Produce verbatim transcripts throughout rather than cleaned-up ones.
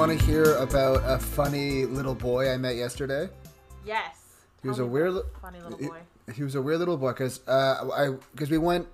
want to hear about a funny little boy I met yesterday? Yes. He was a weird, funny little boy. He, he was a weird little boy because uh, I because we went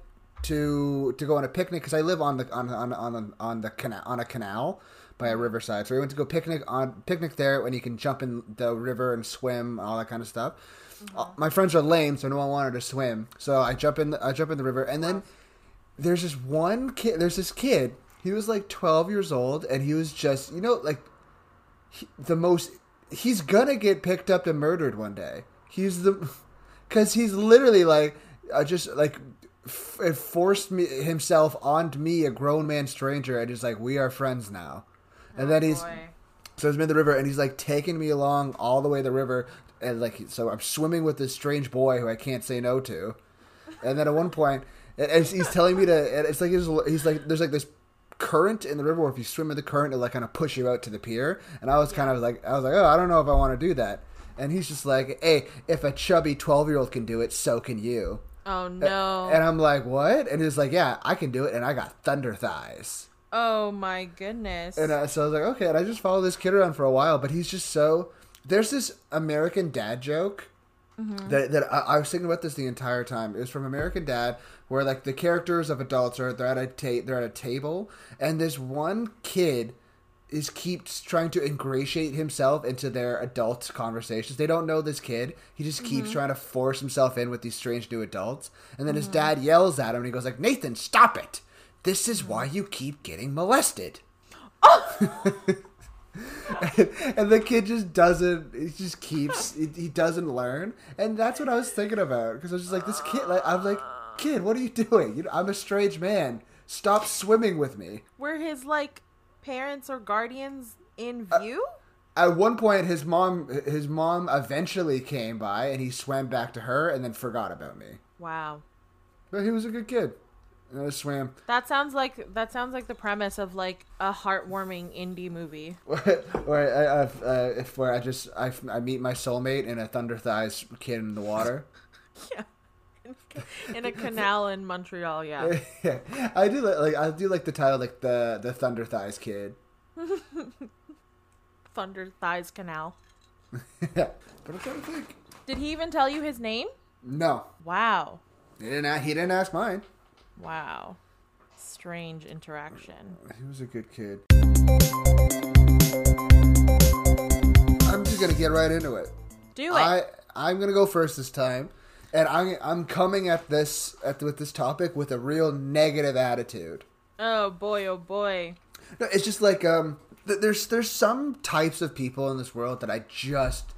to to go on a picnic because I live on the on on on on the canal on a canal by a riverside. So we went to go picnic on picnic there when you can jump in the river and swim, all that kind of stuff. Mm-hmm. Uh, my friends are lame, so no one wanted to swim. So I jump in the, I jump in the river, and then there's this one kid. There's this kid. He was like twelve years old, and he was just, you know, like he, the most. He's gonna get picked up and murdered one day. He's the, because he's literally like, uh, just like, f- it forced me himself onto me, a grown man stranger, and just like, we are friends now. And oh, then he's, boy. so he's in the river, and he's like taking me along all the way to the river, and like, so I'm swimming with this strange boy who I can't say no to. And then at one point, and he's telling me to, and it's like, he's, he's like, there's like this current in the river where if you swim in the current, it'll like kind of push you out to the pier. And I was yeah. kind of like, I was like, oh, I don't know if I want to do that. And he's just like, hey, if a chubby twelve-year-old can do it, so can you. Oh, no. And I'm like, what? And he's like, yeah, I can do it, and I got thunder thighs. Oh, my goodness. And uh, so I was like, okay. And I just followed this kid around for a while, but he's just so... There's this American Dad joke mm-hmm. that, that I, I was thinking about this the entire time. It was from American Dad, where like the characters of adults are they're at a ta- they're at a table, and this one kid is keeps trying to ingratiate himself into their adult conversations. They don't know this kid. He just keeps mm-hmm. trying to force himself in with these strange new adults. And then mm-hmm. his dad yells at him, and he goes like, Nathan, stop it. This is why you keep getting molested. Oh! and, and the kid just doesn't, he just keeps, he, he doesn't learn. And that's what I was thinking about. Because I was just like, this kid, like, I was like, kid, what are you doing? You know, I'm a strange man. Stop swimming with me. Were his, like, parents or guardians in view? Uh, at one point, his mom his mom eventually came by, and he swam back to her and then forgot about me. Wow. But he was a good kid. And I swam. That sounds like that sounds like the premise of like a heartwarming indie movie. Where I, I, uh, if where I just I, I meet my soulmate and a thunder thighs kid in the water. Yeah. In a canal in Montreal, yeah. Yeah, I do like, like I do like the title, like the the Thunder Thighs Kid. Thunder Thighs Canal. Yeah, but I'm trying to think. Did he even tell you his name? No. Wow. He didn't. He didn't ask mine. Wow. Strange interaction. He was a good kid. I'm just gonna get right into it. Do it. I I'm gonna go first this time. And I'm I'm coming at this at with this topic with a real negative attitude. Oh boy, oh boy. No, it's just like um, th- there's there's some types of people in this world that I just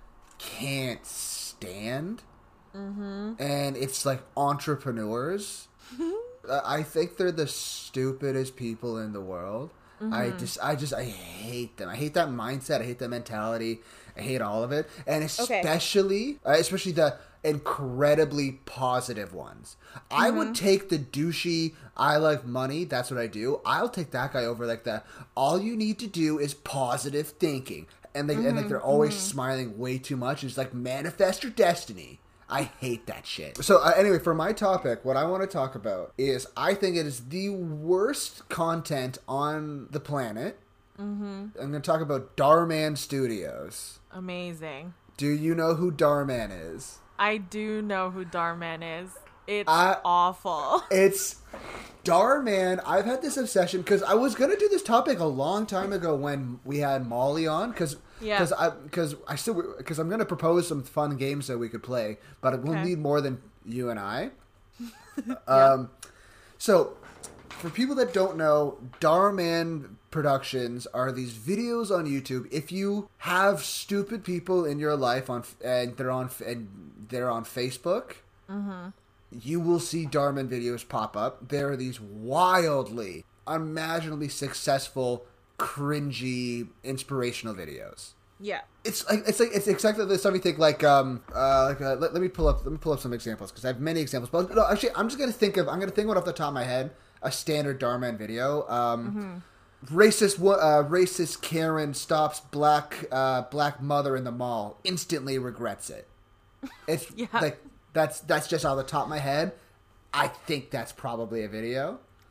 can't stand, mm-hmm. and it's like entrepreneurs. I think they're the stupidest people in the world. Mm-hmm. I just I just I hate them. I hate that mindset. I hate that mentality. I hate all of it, and especially okay. uh, especially the incredibly positive ones. Mm-hmm. I would take the douchey, I like money, that's what I do. I'll take that guy over like the, all you need to do is positive thinking. And they mm-hmm. and like they're always mm-hmm. smiling way too much. It's like manifest your destiny. I hate that shit. So uh, anyway, for my topic, what I want to talk about is I think it is the worst content on the planet. Mm-hmm. I'm going to talk about Dhar-Mann Studios. Amazing. Do you know who Dhar-Mann is? I do know who Dhar-Mann is. It's uh, awful. It's Dhar-Mann. I've had this obsession because I was gonna do this topic a long time ago when we had Molly on. Because yeah. Because I because I still because I'm gonna propose some fun games that we could play, but we'll okay. need more than you and I. yeah. Um. So, for people that don't know, Dhar-Mann Productions are these videos on YouTube. If you have stupid people in your life on and they're on and they're on Facebook, mm-hmm. you will see Dhar-Mann videos pop up. There are these wildly, unimaginably successful, cringy, inspirational videos. Yeah, it's like it's like it's exactly the stuff you think. Like um, uh, like uh, let, let me pull up let me pull up some examples because I have many examples. But no, actually, I'm just gonna think of I'm gonna think one off the top of my head. A standard Dhar-Mann video. Um. Mm-hmm. Racist, uh, racist Karen stops black, uh, black mother in the mall. Instantly regrets it. It's yeah. like that's that's just off the top of my head. I think that's probably a video.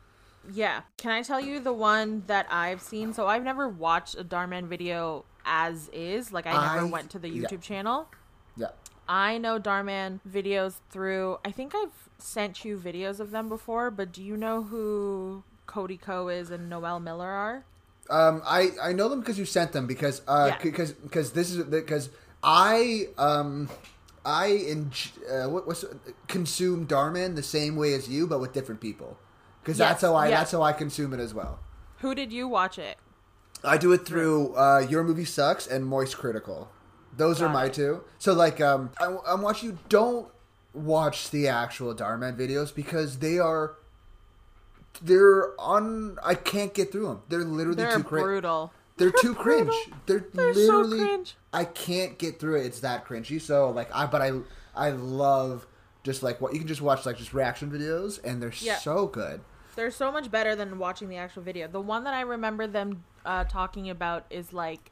Yeah. Can I tell you the one that I've seen? So I've never watched a Darman video as is. Like, I never I- went to the yeah. YouTube channel. Yeah. I know Darman videos through, I think I've sent you videos of them before, but do you know who Cody Ko is and Noel Miller are? Um, I, I know them because you sent them because uh Yeah. because because this is because I um I in uh, what what's consume Darman the same way as you but with different people because Yes, that's how I yeah. that's how I consume it as well. Who did you watch it? I do it through uh, Your Movie Sucks and Moist Critical. Those are Got my it. two. So like um I, I'm watching you. Don't watch the actual Darman videos because they are. They're on. I can't get through them. They're literally They're too cringe. brutal. They're too cringe. brutal. They're, They're so literally. cringe. I can't get through it. It's that cringy. So like I, but I, I love just like what you can just watch like just reaction videos and they're Yeah. so good. They're so much better than watching the actual video. The one that I remember them uh, talking about is like,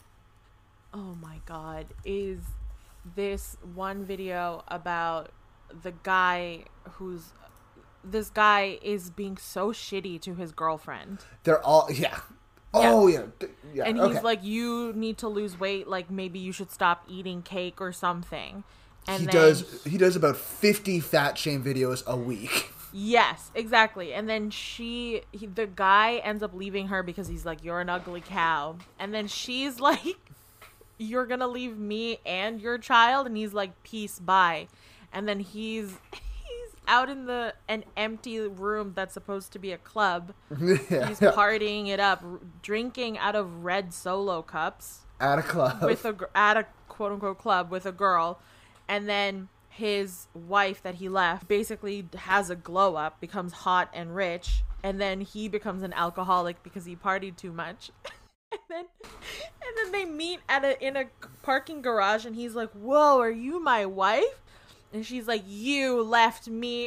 oh my god, is this one video about the guy who's this guy is being so shitty to his girlfriend. They're all yeah. Oh yeah, yeah. yeah. And he's okay. like, you need to lose weight, like maybe you should stop eating cake or something. And he then does. He does about fifty fat shame videos a week. Yes, exactly. And then she, he, the guy ends up leaving her because he's like, you're an ugly cow. And then she's like, you're gonna leave me and your child? And he's like, peace, bye. And then he's he's out in the an empty room that's supposed to be a club. yeah, He's yeah. partying it up, r- drinking out of red Solo cups At a club. with a gr- at a quote unquote club with a girl, and then his wife that he left basically has a glow up, becomes hot and rich, and then he becomes an alcoholic because he partied too much. and then and then they meet at a in a parking garage, and he's like, "Whoa, are you my wife?" And she's like, "You left me."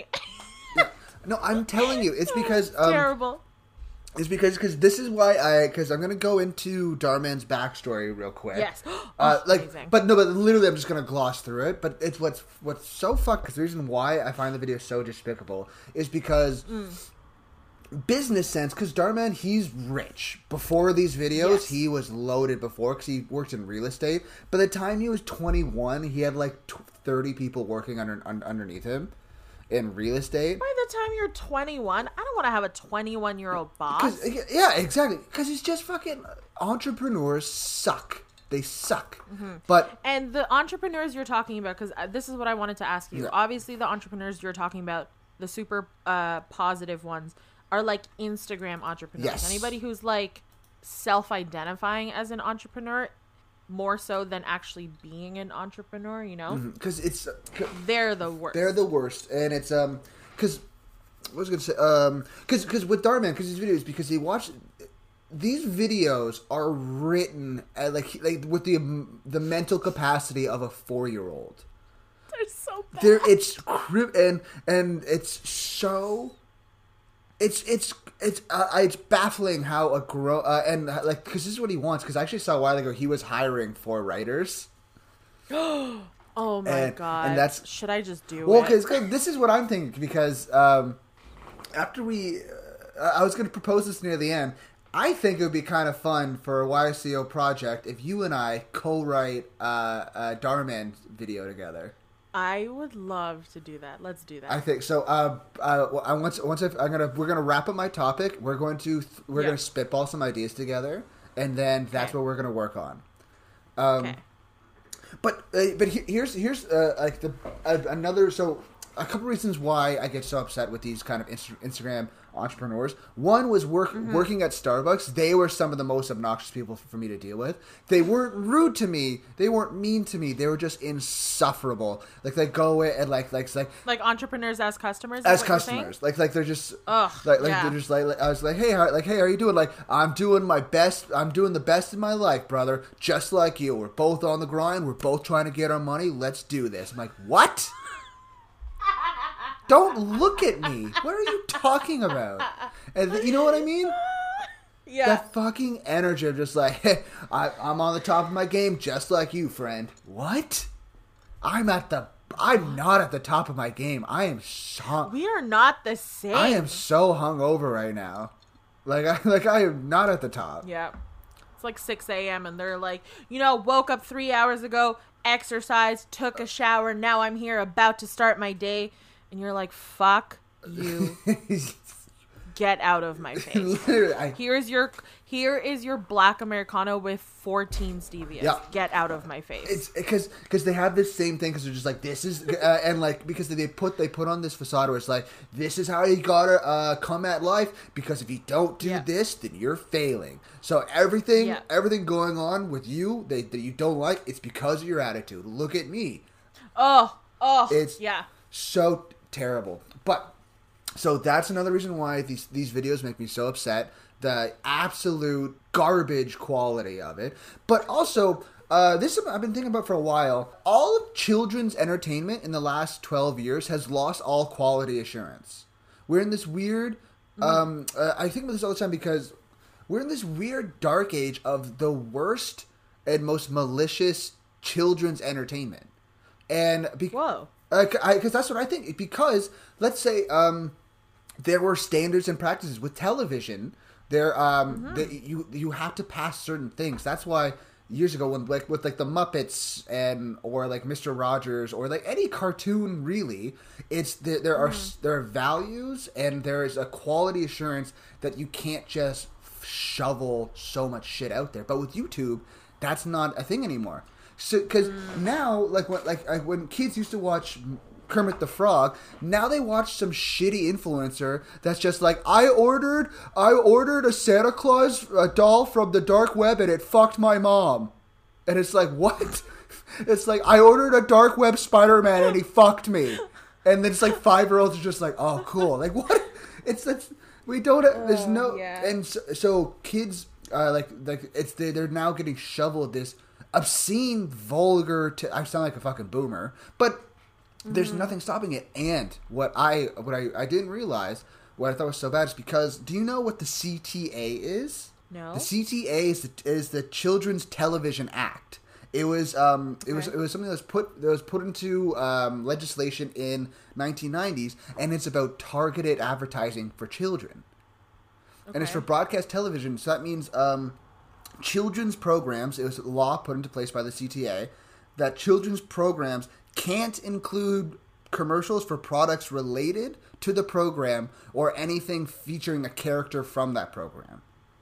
No, I'm telling you, it's because um, Terrible. it's because because this is why I because I'm gonna go into Darman's backstory real quick. Yes. Uh, Oh, like, amazing. but no, but literally, I'm just gonna gloss through it. But it's what's what's so fucked. Because the reason why I find the video so despicable is because Mm. business sense. Because Darman, he's rich. Before these videos, Yes. he was loaded. Before, because he worked in real estate. By the time he was twenty-one, he had like t- thirty people working under un- underneath him in real estate. By the time you're twenty-one, I don't want to have a twenty-one year old boss. 'Cause- yeah, exactly. Because it's just fucking entrepreneurs suck. They suck. Mm-hmm. But And the entrepreneurs you're talking about, because this is what I wanted to ask you. Yeah. Obviously, the entrepreneurs you're talking about, the super uh, positive ones, are like Instagram entrepreneurs. Yes. Anybody who's like self-identifying as an entrepreneur, more so than actually being an entrepreneur, you know? because it's They're the worst. they're the worst, and it's um because what was I gonna say um because because with Darman because his videos because he watched these videos are written at like like with the the mental capacity of a four year old. They're so bad. There, it's cri- and and it's so. It's it's it's uh, it's baffling how a grow uh, and uh, like because this is what he wants because I actually saw a while ago he was hiring four writers. Oh my and- god. and that's- Should I just do Well, it? because this is what I'm thinking because um, after we, uh, I was going to propose this near the end. I think it would be kind of fun for a Y C O project if you and I co-write uh, a Darman video together. I would love to do that. Let's do that. I think so. Uh, uh, well, I once once I've, I'm gonna we're gonna wrap up my topic. We're going to we're Yeah. gonna spitball some ideas together, and then that's Okay. what we're gonna work on. Um, okay. But uh, but he- here's here's uh, like the uh, another so a couple reasons why I get so upset with these kind of Inst- Instagram entrepreneurs. One was work, Mm-hmm. working at Starbucks. They were some of the most obnoxious people for me to deal with. They weren't rude to me. They weren't mean to me. They were just insufferable. Like they go in and like like like Like entrepreneurs as customers? is as what you're saying? customers. Like like they're just Ugh, like like yeah. they're just like, like I was like hey how, like hey how are you doing? Like I'm doing my best. I'm doing the best in my life, brother. Just like you. We're both on the grind. We're both trying to get our money. Let's do this. I'm like what? Don't look at me. What are you talking about? And th- you know what I mean? Yeah. That fucking energy of just like, hey, I, I'm on the top of my game just like you, friend. What? I'm at the... I'm not at the top of my game. I am so... We are not the same. I am so hungover right now. Like I like I am not at the top. Yeah. It's like six a.m. and they're like, you know, woke up three hours ago, exercised, took a shower, now I'm here about to start my day. And you're like, fuck you. Get out of my face. Literally, I, Here's your here is your black Americano with fourteen stevias. Yeah. Get out of my face. It's because because they have this same thing because they're just like this is uh, and like because they put they put on this facade where it's like this is how you gotta uh, come at life because if you don't do yeah. this then you're failing. So everything yeah. everything going on with you that, that you don't like it's because of your attitude. Look at me. Oh oh it's yeah so terrible. But so that's another reason why these these videos make me so upset. The absolute garbage quality of it. But also, uh, this I've been thinking about for a while. All of children's entertainment in the last twelve years has lost all quality assurance. We're in this weird... Mm-hmm. Um, uh, I think about this all the time because we're in this weird dark age of the worst and most malicious children's entertainment. And... Be- Whoa. Because uh, that's what I think. Because, let's say... Um, there were standards and practices with television. There, um, mm-hmm. the, you you have to pass certain things. That's why years ago, when like with like the Muppets and or like Mister Rogers or like any cartoon, really, it's the, there are mm-hmm. there are values and there is a quality assurance that you can't just shovel so much shit out there. But with YouTube, that's not a thing anymore. So because mm. now, like when like when kids used to watch Kermit the Frog, now they watch some shitty influencer that's just like, I ordered I ordered a Santa Claus a doll from the dark web and it fucked my mom. And it's like, what? It's like, I ordered a dark web Spider-Man and he fucked me. And then it's like five-year-olds are just like, oh, cool. Like, what? It's, it's we don't, have, there's no, uh, yeah. and so, so kids, uh, like, like it's, they, they're now getting shoveled this obscene, vulgar, t- I sound like a fucking boomer, but there's mm-hmm. nothing stopping it. And what I what I, I didn't realize, what I thought was so bad, is because, do you know what the C T A is? No. The C T A is the, is the Children's Television Act. It was um it okay. was it was something that was put that was put into um, legislation in nineteen nineties, and it's about targeted advertising for children. Okay. And it's for broadcast television, so that means um, children's programs. It was a law put into place by the C T A that children's programs can't include commercials for products related to the program or anything featuring a character from that program.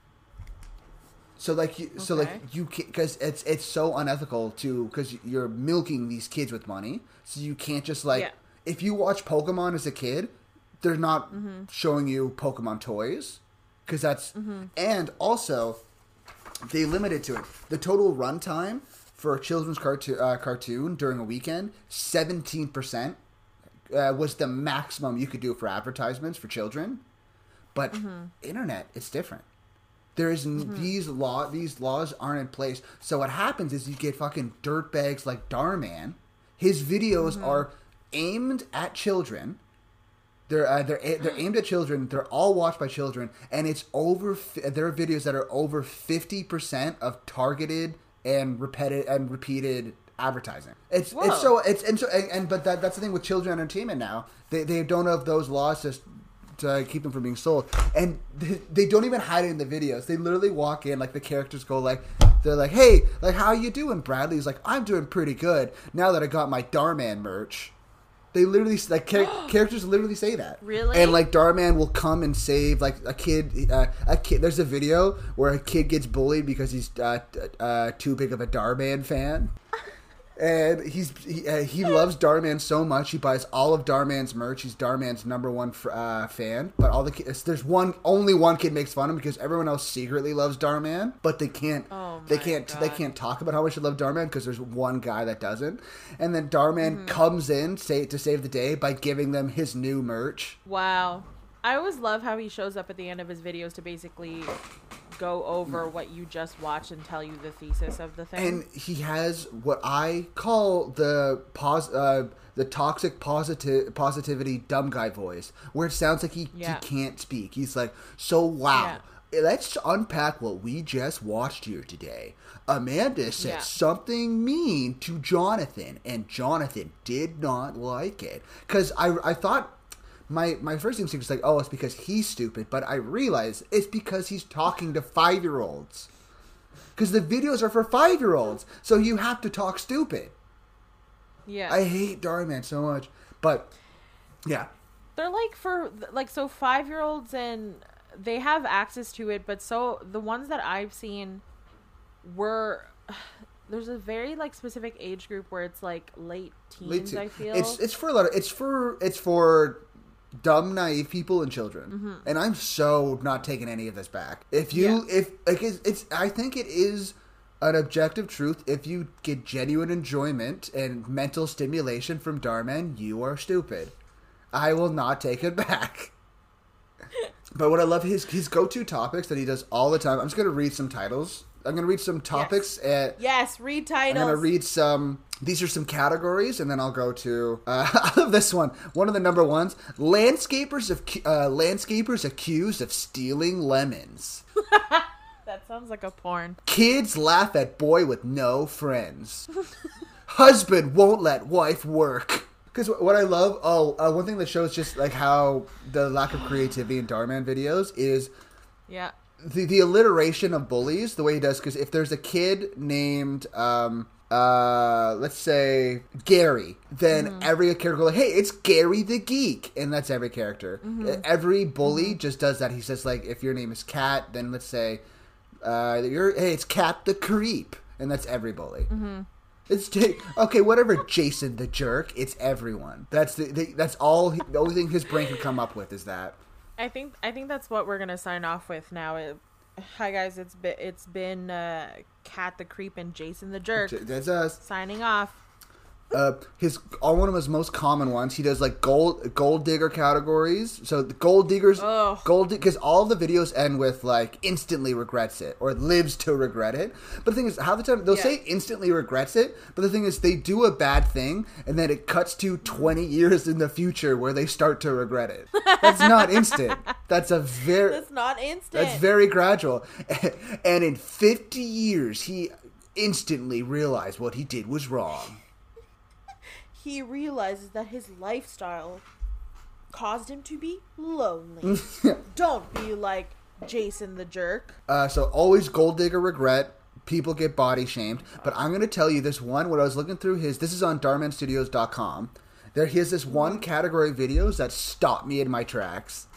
So like, you, okay. so like you because it's it's so unethical to because you're milking these kids with money, so you can't just like yeah. if you watch Pokemon as a kid, they're not mm-hmm. showing you Pokemon toys because that's mm-hmm. and also they limit it to it. The total runtime for a children's cartoon, uh, cartoon during a weekend, seventeen percent uh, was the maximum you could do for advertisements for children. But mm-hmm. internet, it's different. There is mm-hmm. these law these laws aren't in place. So what happens is you get fucking dirtbags like Darman. His videos mm-hmm. are aimed at children. They're uh, they're they're aimed at children. They're all watched by children, and it's over. There are videos that are over fifty percent of targeted and repeated and repeated advertising. It's Whoa. it's so it's and so and, and but that that's the thing with children entertainment now. They they don't have those laws to to keep them from being sold, and they, they don't even hide it in the videos. They literally walk in, like the characters go like they're like, hey, like how you doing? Bradley's like, I'm doing pretty good now that I got my Darman merch. They literally, like, char- characters literally say that. Really? And, like, Darman will come and save, like, a kid. Uh, a kid. There's a video where a kid gets bullied because he's uh, uh, too big of a Darman fan. And he's he, uh, he loves Darman so much, he buys all of Darman's merch. He's Darman's number one f- uh, fan. But all the kids, there's one, only one kid makes fun of him because everyone else secretly loves Darman, but they can't, oh they can't, God. they can't talk about how much they love Darman because there's one guy that doesn't. And then Darman mm-hmm. comes in say, to save the day by giving them his new merch. Wow. I always love how he shows up at the end of his videos to basically go over what you just watched and tell you the thesis of the thing. And he has what I call the pos- uh, the toxic positive positivity dumb guy voice, where it sounds like he, yeah. he can't speak. He's like, so wow, yeah. let's unpack what we just watched here today. Amanda said yeah. something mean to Jonathan, and Jonathan did not like it. Because I, I thought... my, my first instinct is like, oh, it's because he's stupid. But I realize it's because he's talking to five-year-olds. Because the videos are for five-year-olds. So you have to talk stupid. Yeah. I hate Dhar Mann so much. But, yeah. They're like for, like, so five-year-olds and they have access to it. But so the ones that I've seen were... There's a very like specific age group where it's like late teens. Late te- I feel it's it's for a lot of it's for it's for dumb, naive people and children. Mm-hmm. And I'm so not taking any of this back. If you yeah. if like it's, it's I think it is an objective truth. If you get genuine enjoyment and mental stimulation from Dhar Mann, you are stupid. I will not take it back. But what I love his his go-to topics that he does all the time. I'm just gonna read some titles. I'm going to read some topics. Yes, at, yes read titles. I'm going to read some... These are some categories, and then I'll go to... Uh, I love this one. One of the number ones. Landscapers of uh, landscapers accused of stealing lemons. That sounds like a porn. Kids laugh at boy with no friends. Husband won't let wife work. Because what I love... Oh, uh, one thing that shows just like how the lack of creativity in Dhar Mann videos is... Yeah. The the alliteration of bullies, the way he does, because if there's a kid named, um, uh, let's say, Gary, then mm-hmm. every character goes like, hey, it's Gary the Geek, and that's every character. Mm-hmm. Every bully mm-hmm. just does that. He says, like, if your name is Cat, then let's say, uh, you're, hey, it's Cat the Creep, and that's every bully. Mm-hmm. It's okay, whatever. Jason the Jerk, it's everyone. That's the, the that's all. He, the only thing his brain can come up with is that. I think I think that's what we're gonna sign off with now. It, hi guys, it's been it's been uh, Cat the Creep and Jason the Jerk. That's us signing off. Uh, his all one of his most common ones. He does like gold gold digger categories. So the gold diggers, Ugh. gold because all the videos end with like instantly regrets it or lives to regret it. But the thing is, half the time they'll yeah. say instantly regrets it. But the thing is, they do a bad thing and then it cuts to twenty years in the future where they start to regret it. That's not instant. That's a very that's not instant. That's very gradual. And in fifty years, he instantly realized what he did was wrong. He realizes that his lifestyle caused him to be lonely. Don't be like Jason the Jerk. Uh, so always gold digger regret. People get body shamed. But I'm going to tell you this one. When I was looking through his, this is on dhar mann studios dot com. There he has this one category of videos that stopped me in my tracks.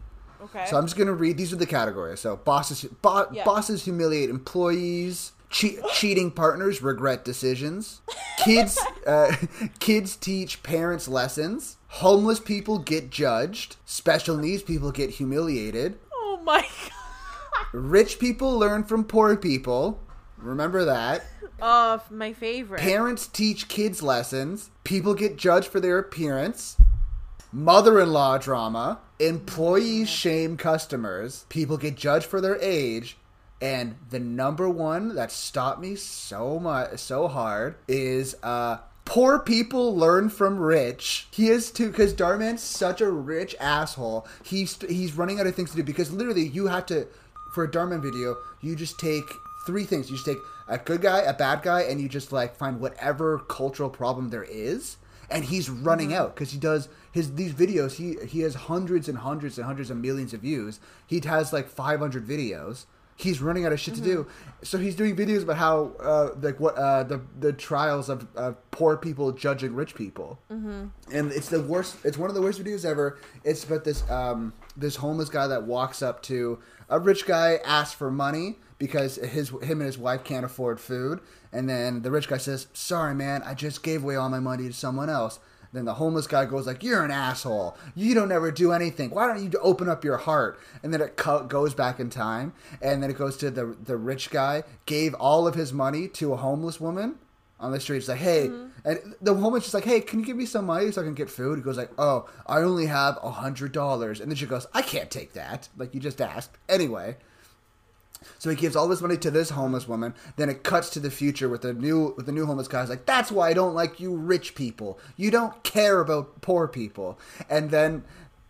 Okay. So I'm just going to read. These are the categories. So bosses, bo- yeah. bosses humiliate employees. Che- cheating partners regret decisions. Kids, uh, kids teach parents lessons. Homeless people get judged. Special needs people get humiliated. Oh my god! Rich people learn from poor people. Remember that. Oh, my favorite. Parents teach kids lessons. People get judged for their appearance. Mother-in-law drama. Employees shame customers. People get judged for their age. And the number one that stopped me so much, so hard is uh, poor people learn from rich. He is too, because Dhar Mann's such a rich asshole. He's he's running out of things to do because literally you have to, for a Dhar Mann video, you just take three things. You just take a good guy, a bad guy, and you just like find whatever cultural problem there is. And he's running mm-hmm. out because he does his these videos. He he has hundreds and hundreds and hundreds of millions of views. He has like five hundred videos. He's running out of shit mm-hmm. to do, so he's doing videos about how, uh, like what uh, the the trials of uh, poor people judging rich people, mm-hmm. and it's the worst. It's one of the worst videos ever. It's about this um, this homeless guy that walks up to a rich guy, asks for money because his him and his wife can't afford food, and then the rich guy says, "Sorry, man, I just gave away all my money to someone else." Then the homeless guy goes like, "You're an asshole. You don't ever do anything. Why don't you open up your heart?" And then it co- goes back in time. And then it goes to the the rich guy gave all of his money to a homeless woman on the street. It's like, hey. Mm-hmm. And the woman's just like, "Hey, can you give me some money so I can get food?" He goes like, "Oh, I only have a hundred dollars." And then she goes, "I can't take that. Like you just asked." Anyway. So he gives all this money to this homeless woman. Then it cuts to the future with the new with the new homeless guy. He's like, "That's why I don't like you rich people. You don't care about poor people." And then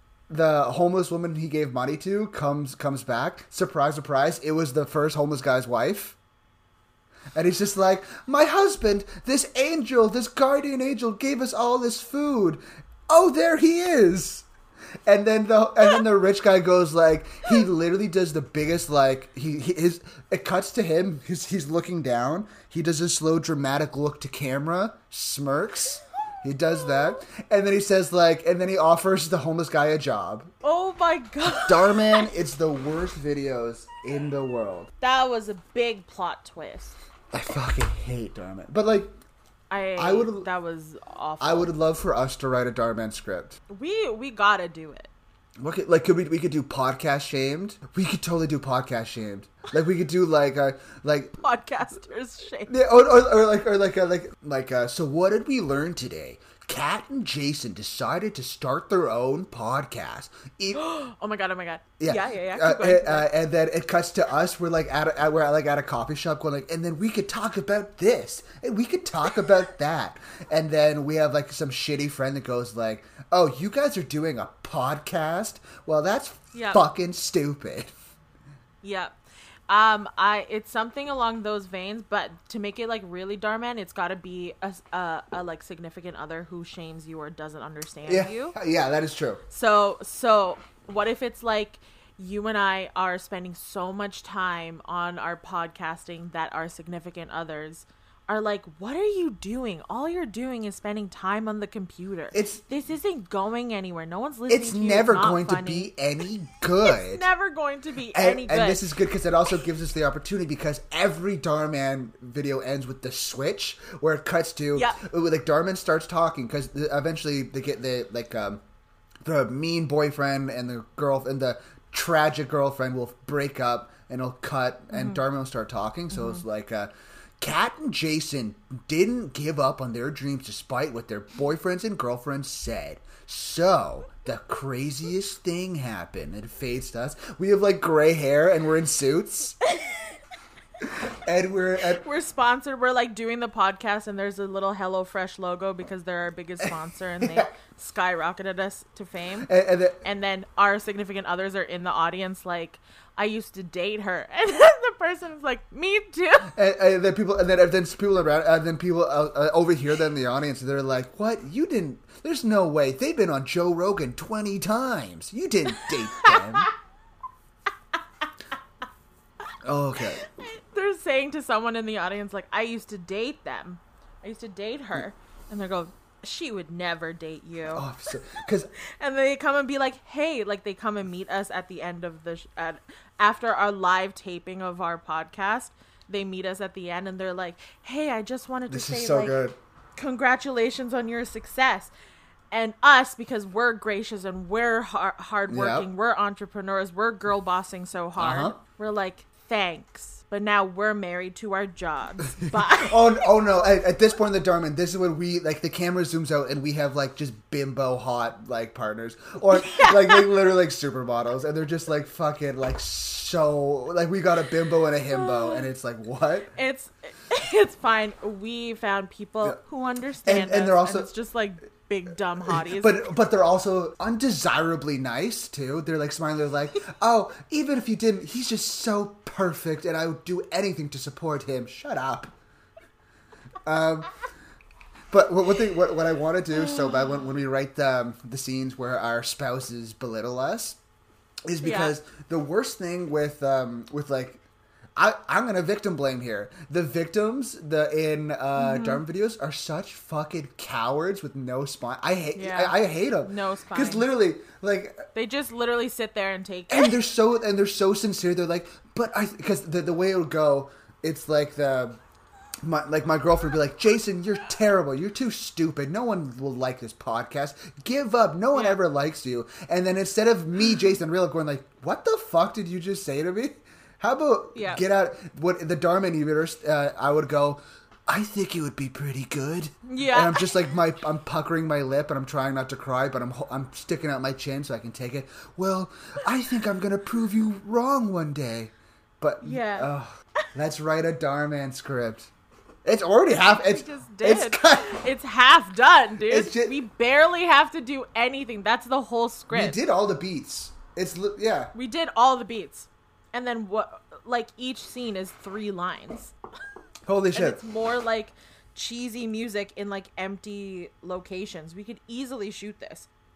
the homeless woman he gave money to comes comes back. Surprise, surprise. It was the first homeless guy's wife. And he's just like, "My husband, this angel, this guardian angel gave us all this food. Oh, there he is." And then the and then the rich guy goes like, he literally does the biggest like he, he his it cuts to him, he's he's looking down. He does a slow dramatic look to camera, smirks. He does that, and then he says like, and then he offers the homeless guy a job. Oh my god. Darman, it's the worst videos in the world. That was a big plot twist. I fucking hate Darman. But like I I would that was awful. I would love for us to write a Darman script. We we gotta do it. What could, like could we we could do podcast shamed? We could totally do podcast shamed. Like we could do like uh like Podcasters shame. yeah, or, or, or like or like uh, like like uh so what did we learn today? Kat and Jason decided to start their own podcast. It, Oh my god! Oh my god! Yeah, Yeah, yeah, yeah. Uh, Keep going, keep uh, going. and then it cuts to us. We're like at, a, at we're like at a coffee shop going like, and then we could talk about this, and we could talk about that, and then we have like some shitty friend that goes like, "Oh, you guys are doing a podcast? Well, that's Yep. fucking stupid." Yep. Um, I it's something along those veins, but to make it like really Darman, it's got to be a, a a like significant other who shames you or doesn't understand Yeah, you. yeah, that is true. So so what if it's like you and I are spending so much time on our podcasting that our significant others are like, what are you doing? All you're doing is spending time on the computer. It's this isn't going anywhere. No one's listening it's to you. never It's not going funny. to be any good. It's never going to be And, any good. and this is good because it also gives us the opportunity because every Darman video ends with the switch where it cuts to Yeah. like Darman starts talking because eventually they get the like um the mean boyfriend and the girl and the tragic girlfriend will break up and it'll cut and Mm-hmm. Darman will start talking. So it's like uh Kat and Jason didn't give up on their dreams despite what their boyfriends and girlfriends said. So, the craziest thing happened. It fades to us. We have like gray hair and we're in suits. And we're at. We're sponsored. We're like doing the podcast, and there's a little HelloFresh logo because they're our biggest sponsor, and they skyrocketed us to fame. And, and the, And then our significant others are in the audience, like, I used to date her, and then the person is like, me too. and, and then people, and then, and then people around, and then people uh, uh, over here, then in the audience, they're like, "What? You didn't? There's no way. They've been on Joe Rogan twenty times. You didn't date them." Okay. They're saying to someone in the audience, like, I used to date them. I used to date her. And they go, she would never date you. Oh, because And they come and be like, hey, like they come and meet us at the end of the, sh- at, after our live taping of our podcast. They meet us at the end and they're like, hey, I just wanted to this say, is so like, good. congratulations on your success. And us, because we're gracious and we're har- hardworking, Yep. we're entrepreneurs, we're girl bossing so hard. Uh-huh. We're like, thanks. But now we're married to our jobs. Bye. Oh, oh no! At, at this point in the Darman, this is when we like the camera zooms out and we have like just bimbo hot like partners, or like like literally like supermodels, and they're just like fucking like so like we got a bimbo and a himbo, and it's like what? It's it's fine. We found people Yeah. who understand And- and us, they're also- it's just like big dumb hotties. But but they're also undesirably nice too. They're like smiling. They're like, oh, even if you didn't, he's just so perfect, and I would do anything to support him. Shut up. Um, but what what, thing, what what I want to do so bad when when we write the the scenes where our spouses belittle us is because Yeah. the worst thing with um with like. I, I'm gonna victim blame here. The victims, the in uh, Mm-hmm. Dharma videos, are such fucking cowards with no spine. I hate, Yeah. I, I hate them. No because spine. literally, like, They just literally sit there and take and it. they're so and they're so sincere. They're like, but I because the the way it would go, it's like the. My, like my girlfriend would be like, Jason, you're terrible. You're too stupid. No one will like this podcast. Give up. No one Yeah. ever likes you. And then instead of me, Jason, real going like, what the fuck did you just say to me? How about Yeah. get out? What the Dharma universe? Uh, I would go. I think it would be pretty good. Yeah. And I'm just like my I'm puckering my lip and I'm trying not to cry, but I'm ho- I'm sticking out my chin so I can take it. Well, I think I'm gonna prove you wrong one day. But Yeah. uh, let's write a Darman script. It's already half. It's We just did. It's, cut. It's half done, dude. It's ju- we barely have to do anything. That's the whole We script. did all the beats. It's li- yeah. We did all the beats. And then what, like, each scene is three lines. Holy And shit. it's more like cheesy music in like empty locations. We could easily shoot this.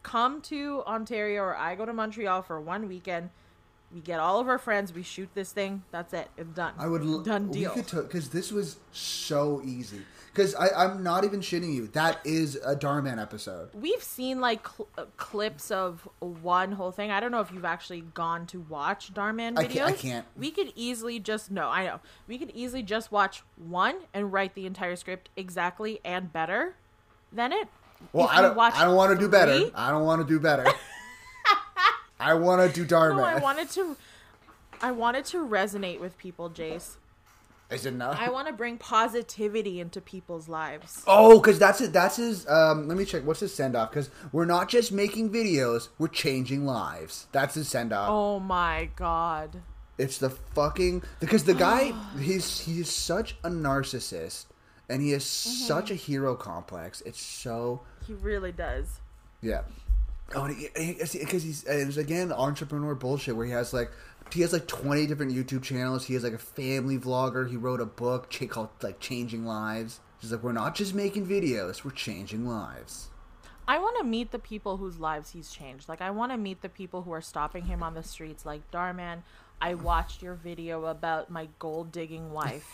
come to Ontario or I go to Montreal for one weekend. We get all of our friends. We shoot this thing. That's it. It's done. I would l- done deal. Because this was so easy. Because I'm not even shitting you. That is a Darman episode. We've seen like cl- uh, clips of one whole thing. I don't know if you've actually gone to watch Darman videos. I can't. I can't. We could easily just no. I know. We could easily just watch one and write the entire script exactly and better than it. Well, If I you don't. watch I don't want to do three- better. I don't want to do better. I want to do Darman. No, I wanted to. I wanted to resonate with people, Jace. Is it not? I want to bring positivity into people's lives. Oh, because that's it. That's his. Um, let me check. What's his send off? Because we're not just making videos; we're changing lives. That's his send off. Oh my god! It's the fucking because the guy he's he's such a narcissist, and he has Mm-hmm. such a hero complex. It's so He really does. yeah. Oh, because he's and it's again entrepreneur bullshit where he has like he has like twenty different YouTube channels. He has like a family vlogger. He wrote a book ch- called like Changing Lives. He's like, we're not just making videos, we're changing lives. I want to meet the people whose lives he's changed. Like, I want to meet the people who are stopping him on the streets. Like, Darman, I watched your video about my gold digging wife,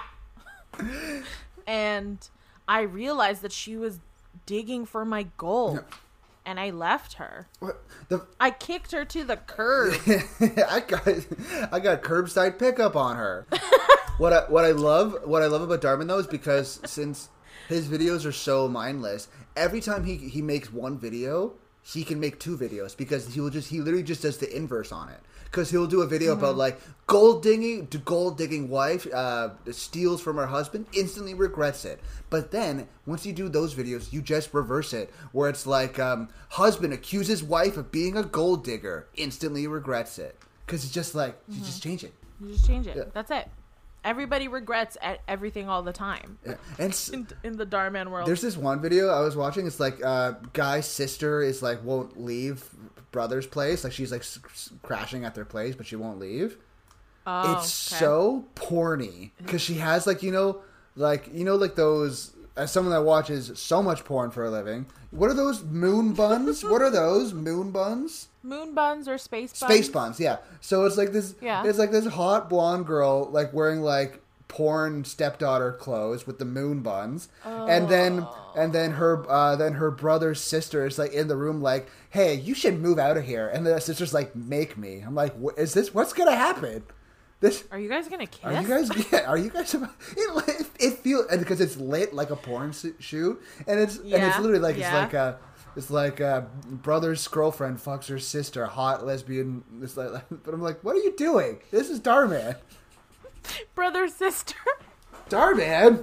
and I realized that she was digging for my gold. And I left her. What the? I kicked her to the curb. I got I got curbside pickup on her. what I what I love what I love about Darman though is because since his videos are so mindless, every time he he makes one video, he can make two videos because he will just he literally just does the inverse on it. Because he'll do a video mm-hmm. about like gold digging, gold digging wife uh, steals from her husband, instantly regrets it. But then once you do those videos, you just reverse it, where it's like um, husband accuses wife of being a gold digger, instantly regrets it. Because it's just like mm-hmm. you just change it. You just change it. Yeah. That's it. Everybody regrets at everything all the time. Yeah. And s- in, in the Darman world, there's this one video I was watching. It's like uh, guy's sister is like won't leave brother's place. Like she's like s- s- crashing at their place, but she won't leave. Oh, it's okay. so porny because she has like you know like you know like those. As someone that watches so much porn for a living, what are those moon buns? What are those moon buns? Moon buns or space buns? Space buns, yeah. So it's like this. Yeah. It's like this hot blonde girl like wearing like porn stepdaughter clothes with the moon buns, oh. and then and then her uh, then her brother's sister is like in the room like, hey, you should move out of here, and the sister's like, make me. I'm like, what is this? What's gonna happen? This are you guys gonna kiss? Are you guys? Yeah, are you guys? It, it, it feels because it's lit like a porn shoot, and it's yeah, and it's literally like yeah. it's like a it's like a brother's girlfriend fucks her sister, hot lesbian. It's like, but I'm like, what are you doing? This is Darman. Brother sister. Darman.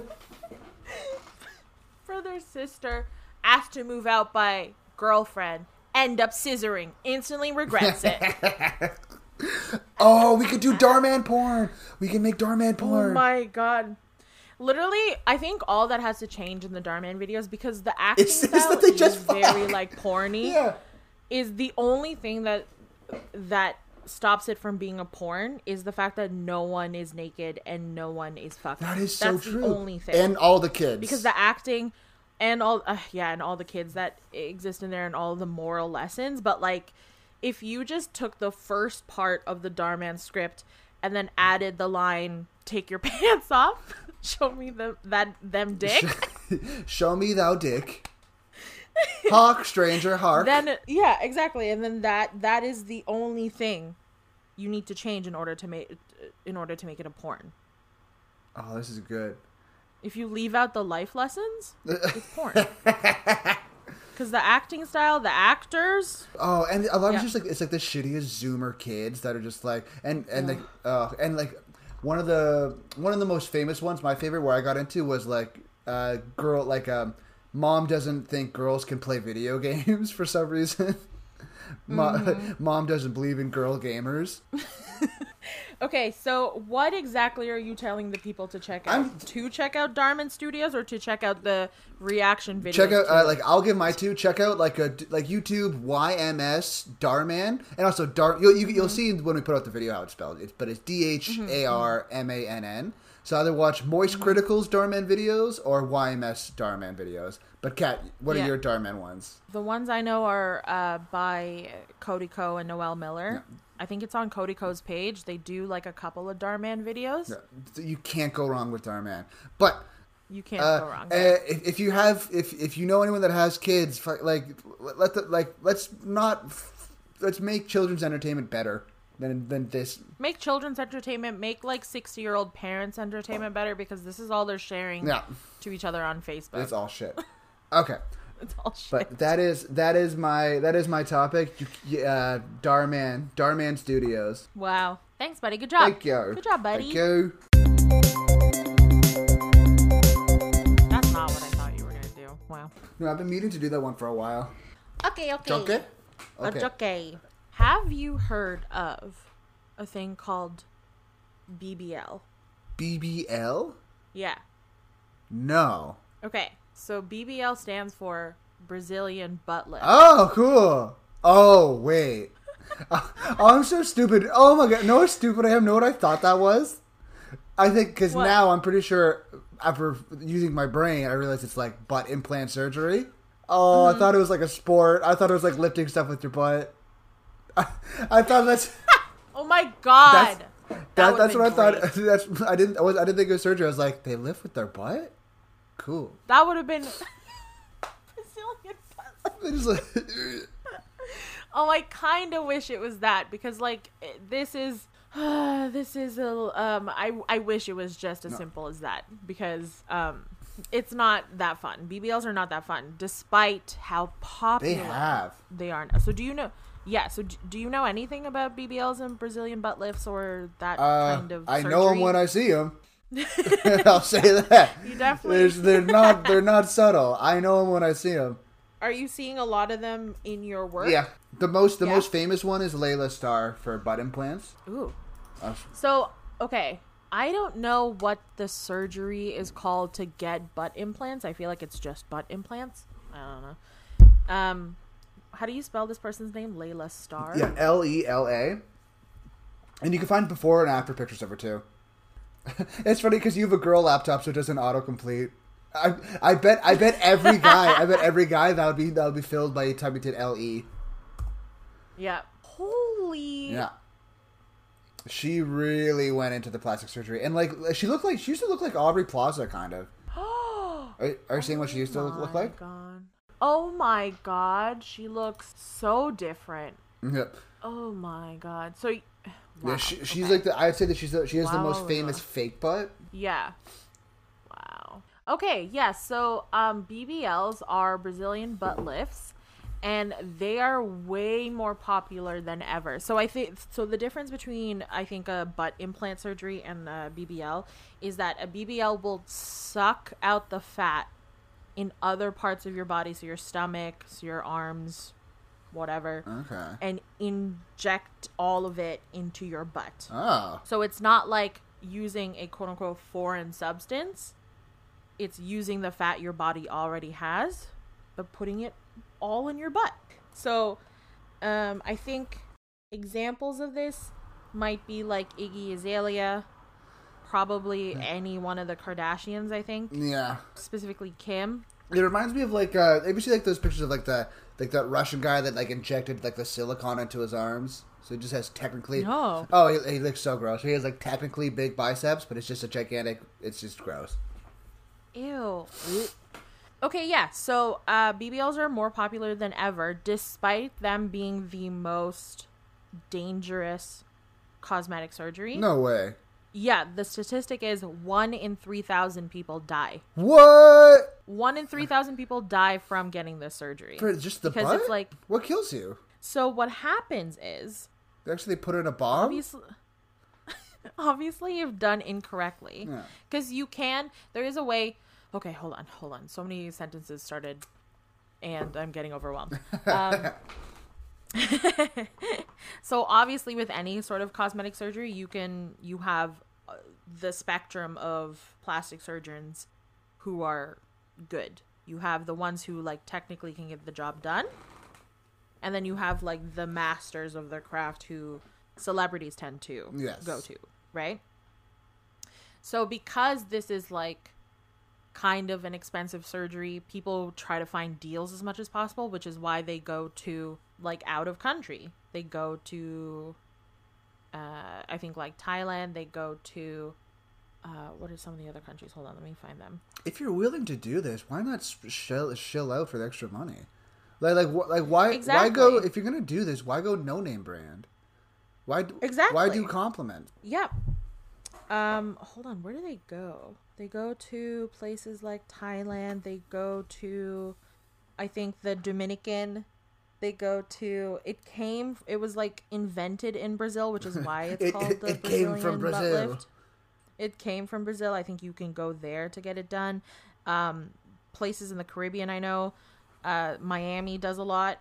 Brother sister asked to move out by girlfriend. End up scissoring. Instantly regrets it. Oh, we could do Darman porn. We can make Darman porn. Oh my god. Literally, I think all that has to change in the Darman videos because the acting It's- it's style that they is just very fuck. like porny. Yeah. Is the only thing that that stops it from being a porn is the fact that no one is naked and no one is fucking. That is so That's true. the only thing. And all the kids. Because the acting and all uh, yeah, and all the kids that exist in there and all the moral lessons, but like if you just took the first part of the Darman script and then added the line take your pants off, show me the that them dick, show me thou dick. Hawk, stranger, hark. then yeah, exactly, and then that that is the only thing you need to change in order to make in order to make it a porn. Oh, this is good. If you leave out the life lessons, it's porn. Because the acting style, the actors. Oh, and a lot Yeah. of just like it's like the shittiest Zoomer kids that are just like and and like uh and like one of the one of the most famous ones, my favorite, where I got into was like uh girl like um mom doesn't think girls can play video games for some reason. Mom, Mm-hmm. mom doesn't believe in girl gamers. Okay, so what exactly are you telling the people to check out? I'm- to check out Darman Studios or to check out the reaction videos? Check out to uh, it? like I'll give my two. Check out like a like YouTube Y M S Darman, and also Dar. You'll you, you'll see when we put out the video how it's spelled. It's but it's D H A R M A N N. So either watch Moist Mm-hmm. Critical's Darman videos or Y M S Darman videos. But Kat, what Yeah. are your Darman ones? The ones I know are uh, by Cody Ko and Noel Miller. Yeah. I think it's on Cody Ko's page. They do like a couple of Darman videos. Yeah, you can't go wrong with Darman. But You can't uh, go wrong. uh, if, if you have, if if you know anyone that has kids, fi- like let the, like let's not let's make children's entertainment better than than this. Make children's entertainment, make like sixty year old parents entertainment better, because this is all they're sharing Yeah, to each other on Facebook. it's all shit. Okay. It's all shit. But that is that is my that is my topic. You, uh, Darman Darman Studios. Wow. Thanks, buddy. Good job. Thank you. Good job, buddy. Thank you. That's not what I thought you were going to do. Wow. No, I've been meaning to do that one for a while. Okay, okay. Okay. Okay. okay. Have you heard of a thing called B B L? B B L? Yeah. No. Okay. So B B L stands for Brazilian butt lift. Oh, cool. Oh, wait. oh, I'm so stupid. Oh my god. Know how stupid I am? Know what I thought that was? I think because What? now I'm pretty sure after using my brain, I realized it's like butt implant surgery. Oh, Mm-hmm. I thought it was like a sport. I thought it was like lifting stuff with your butt. I, I thought that's Oh my god. That's- That that, that's would've what I been thought. great. That's I didn't I, was, I didn't think it was surgery. I was like, they lift with their butt. Cool. That would have been Brazilian butt lift. They're just like, Oh, I kind of wish it was that, because like it- this is this is a um I I wish it was just as simple as that, because um it's not that fun. B B Ls are not that fun, despite how popular they have. they are now. So do you know? Yeah. So d- do you know anything about B B Ls and Brazilian butt lifts or that Uh, kind of? I surgery? know them when I see them. I'll say that. You definitely. There's, they're not. They're not subtle. I know them when I see them. Are you seeing a lot of them in your work? Yeah. The most. The Yeah? most famous one is Layla Starr for butt implants. Ooh. Uh, So, okay. I don't know what the surgery is called to get butt implants. I feel like it's just butt implants. I don't know. Um, how do you spell this person's name? Layla Starr? yeah. L E L A. And you can find before and after pictures of her too. It's funny because you have a girl laptop, so it doesn't autocomplete. I I bet I bet every guy I bet every guy that would be that would be filled by the time you did L E. Yeah. Holy. Yeah. She really went into the plastic surgery, and like she looked like she used to look like Aubrey Plaza, kind of. Oh Are, are you seeing what she used to look, look my like? God. Oh my god. She looks so different. Yeah, Oh my god. So, wow. yeah. She, she's okay. like the. I'd say that she's the, she has the Wow, most famous Layla. fake butt. Yeah. Wow. Okay, yes. So um, B B Ls are Brazilian butt lifts, and they are way more popular than ever. So I think so. The difference between I think a butt implant surgery and a B B L is that a B B L will suck out the fat in other parts of your body, so your stomach, so your arms, whatever, Okay. and inject all of it into your butt. Oh. So it's not like using a quote unquote foreign substance. It's using the fat your body already has, but putting it all in your butt. So um, I think examples of this might be like Iggy Azalea, probably any one of the Kardashians, I think, Yeah. specifically Kim. It reminds me of like uh have you seen like those pictures of like the like that Russian guy that like injected like the silicone into his arms? So he just has technically No. Oh, he, he looks so gross. He has like technically big biceps, but it's just a gigantic. It's just gross. Ew. Okay, yeah. So uh, B B Ls are more popular than ever, despite them being the most dangerous cosmetic surgery. No way. Yeah, the statistic is one in three thousand people die. What? One in three thousand people die from getting this surgery. For just the because butt? it's like, What kills you? so what happens is, They actually put it in a bomb? obviously, obviously if done incorrectly, Yeah. because you can, there is a way. Okay, hold on, hold on. So many sentences started, and I'm getting overwhelmed. Um, so obviously, with any sort of cosmetic surgery, you can you have uh, the spectrum of plastic surgeons who are good. You have the ones who like technically can get the job done, and then you have like the masters of their craft who celebrities tend to Yes. go to, right? So because this is like kind of an expensive surgery, people try to find deals as much as possible, which is why they go to like out of country. They go to, uh, I think like Thailand. They go to, uh, what are some of the other countries? Hold on, let me find them. If you're willing to do this, why not shill, shill out for the extra money? Like, like, wh- like, why, Exactly. why go? If you're gonna do this, why go no name brand? Why, do, Exactly. Why do compliment? Yeah. Um, hold on. Where do they go? They go to places like Thailand. They go to, I think, the Dominican. They go to. It came. It was like invented in Brazil, which is why it's It- called it- the it came Brazilian from butt Brazil. lift. It came from Brazil. I think you can go there to get it done. Um, places in the Caribbean, I know. Uh, Miami does a lot.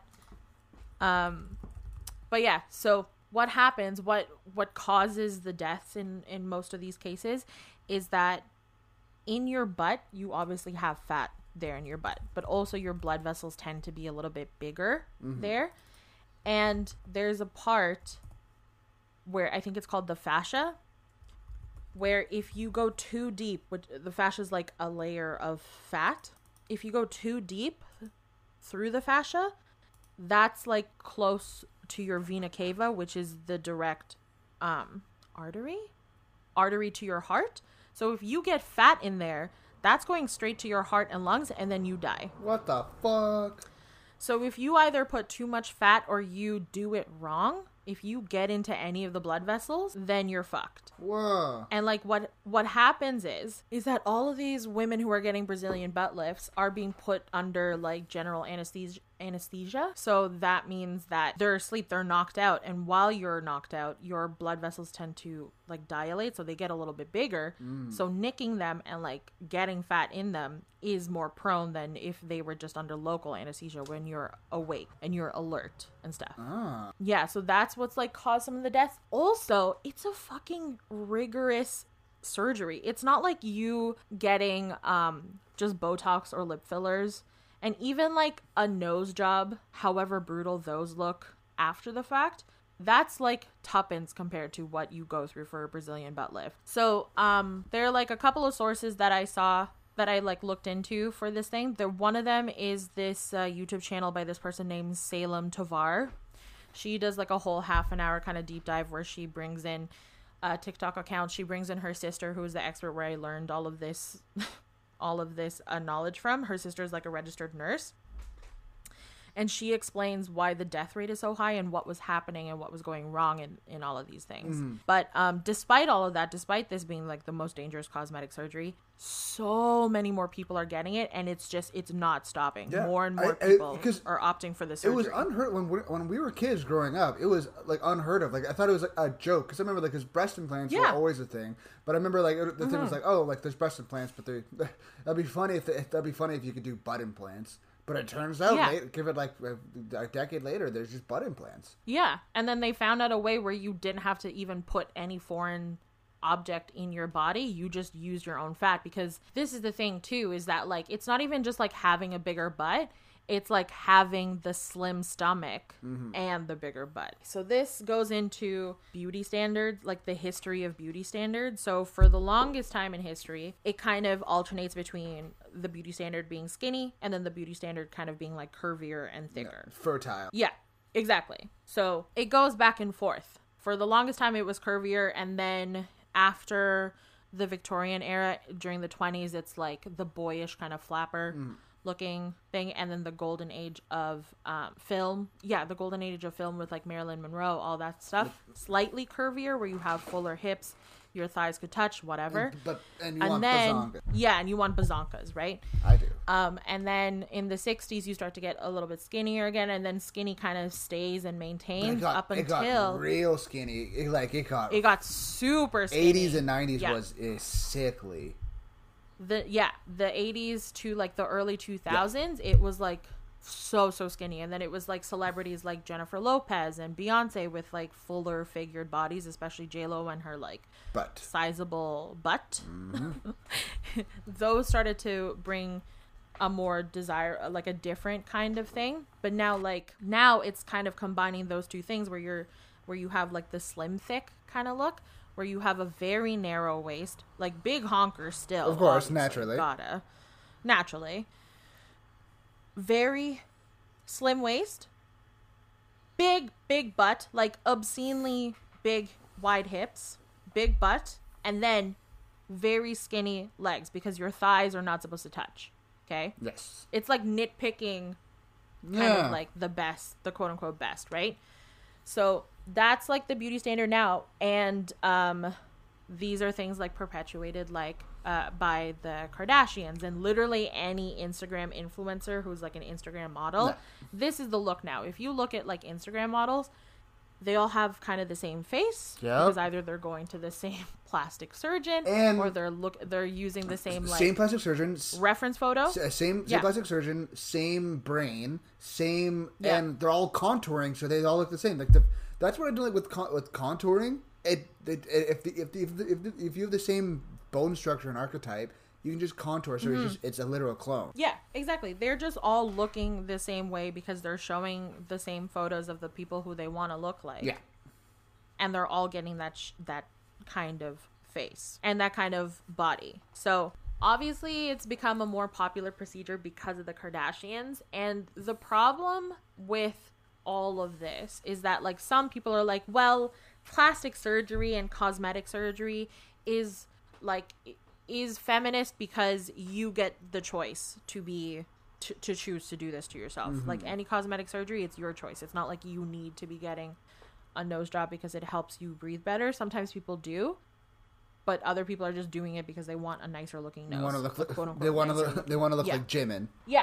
Um, but yeah, so what happens, what what causes the deaths in, in most of these cases is that in your butt, you obviously have fat there in your butt, but also your blood vessels tend to be a little bit bigger mm-hmm. there. And there's a part where I think it's called the fascia, where if you go too deep, which the fascia is like a layer of fat, if you go too deep through the fascia, that's like close to your vena cava, which is the direct um artery artery to your heart. So if you get fat in there, that's going straight to your heart and lungs, and then you die. What the fuck? So if you either put too much fat or you do it wrong, if you get into any of the blood vessels, then you're fucked. Whoa. And like what what happens is is that all of these women who are getting Brazilian butt lifts are being put under like general anesthesia anesthesia. So that means that they're asleep, they're knocked out, and while you're knocked out, your blood vessels tend to like dilate, so they get a little bit bigger. Mm. So nicking them and like getting fat in them is more prone than if they were just under local anesthesia when you're awake and you're alert and stuff. Ah. Yeah, so that's what's like caused some of the deaths. Also, it's a fucking rigorous surgery. It's not like you getting um just Botox or lip fillers. And even like a nose job, however brutal those look after the fact, that's like tuppence compared to what you go through for a Brazilian butt lift. So um there are like a couple of sources that I saw that I like looked into for this thing. The one of them is this uh, YouTube channel by this person named Salem Tovar. She does like a whole half an hour kind of deep dive where she brings in a TikTok account. She brings in her sister, who is the expert where I learned all of this all of this uh, knowledge from. Her sister is like a registered nurse. And she explains why the death rate is so high and what was happening and what was going wrong in, in all of these things. Mm. But um, despite all of that, despite this being like the most dangerous cosmetic surgery, so many more people are getting it, and it's just, it's not stopping. Yeah, more and more I, people I, are opting for this surgery. It was unheard when we, when we were kids growing up. It was like unheard of. Like I thought it was like a joke, because I remember like because breast implants yeah. were always a thing. But I remember like the mm-hmm. thing was like, oh, like there's breast implants, but they that'd be funny if, they, if that'd be funny if you could do butt implants. But it turns out, yeah. late, give it like a, a decade later, there's just butt implants. Yeah, and then they found out a way where you didn't have to even put any foreign object in your body. You just use your own fat, because this is the thing too, is that like it's not even just like having a bigger butt. It's like having the slim stomach mm-hmm. and the bigger butt. So this goes into beauty standards, like the history of beauty standards. So for the longest time in history, it kind of alternates between the beauty standard being skinny and then the beauty standard kind of being like curvier and thicker. Yeah, fertile. Yeah, exactly. So it goes back and forth. For the longest time, it was curvier, and then after the Victorian era, during the twenties, it's like the boyish kind of flapper. Mm. looking thing, and then the golden age of um, film. Yeah, the golden age of film with like Marilyn Monroe, all that stuff. Slightly curvier, where you have fuller hips, your thighs could touch, whatever. And, but and you and want then, bazonka. Yeah, and you want bazonkas, right? I do. Um, and then in the sixties, you start to get a little bit skinnier again, and then skinny kind of stays and maintains got, up it until got real skinny. It, like it got it got super skinny. eighties and nineties yeah. was is sickly. The yeah, the eighties to like the early two thousands, yeah. it was like so so skinny, and then it was like celebrities like Jennifer Lopez and Beyonce with like fuller figured bodies, especially J-Lo and her like butt. Sizable butt. Mm-hmm. Those started to bring a more desire, like a different kind of thing. But now like now it's kind of combining those two things where you're where you have like the slim thick kind of look where you have a very narrow waist, like big honker still. Of course, obviously, naturally. Gotta. Naturally. Very slim waist. Big, big butt, like obscenely big, wide hips, big butt, and then very skinny legs because your thighs are not supposed to touch. Okay? Yes. It's like nitpicking kind Yeah. of like the best, the quote unquote best, right? So that's like the beauty standard now. And um, these are things like perpetuated like uh, by the Kardashians and literally any Instagram influencer who's like an Instagram model. No. This is the look now. If you look at like Instagram models, they all have kind of the same face Yep. because either they're going to the same plastic surgeon And- or they're look they're using the same like Same plastic surgeon. s- reference photo. s- Same, same Yeah. plastic surgeon, same brain, same, Yeah. and they're all contouring, so they all look the same. Like the, that's what I do like with con- with contouring. It, it, it if the, if the, if, the, if, the, if you have the same bone structure and archetype, you can just contour, so Mm-hmm. it's just it's a literal clone. Yeah, exactly. They're just all looking the same way because they're showing the same photos of the people who they want to look like. Yeah. And they're all getting that sh- that kind of face and that kind of body. So obviously it's become a more popular procedure because of the Kardashians. And the problem with all of this is that like some people are like, well, plastic surgery and cosmetic surgery is like is feminist because you get the choice to be to, to choose to do this to yourself. Mm-hmm. Like any cosmetic surgery, it's your choice. It's not like you need to be getting a nose job because it helps you breathe better. Sometimes people do, but other people are just doing it because they want a nicer looking They nose. want to look. a quote-unquote They want to nicer look. looking- They want to look Yeah. like Jimin. Yeah.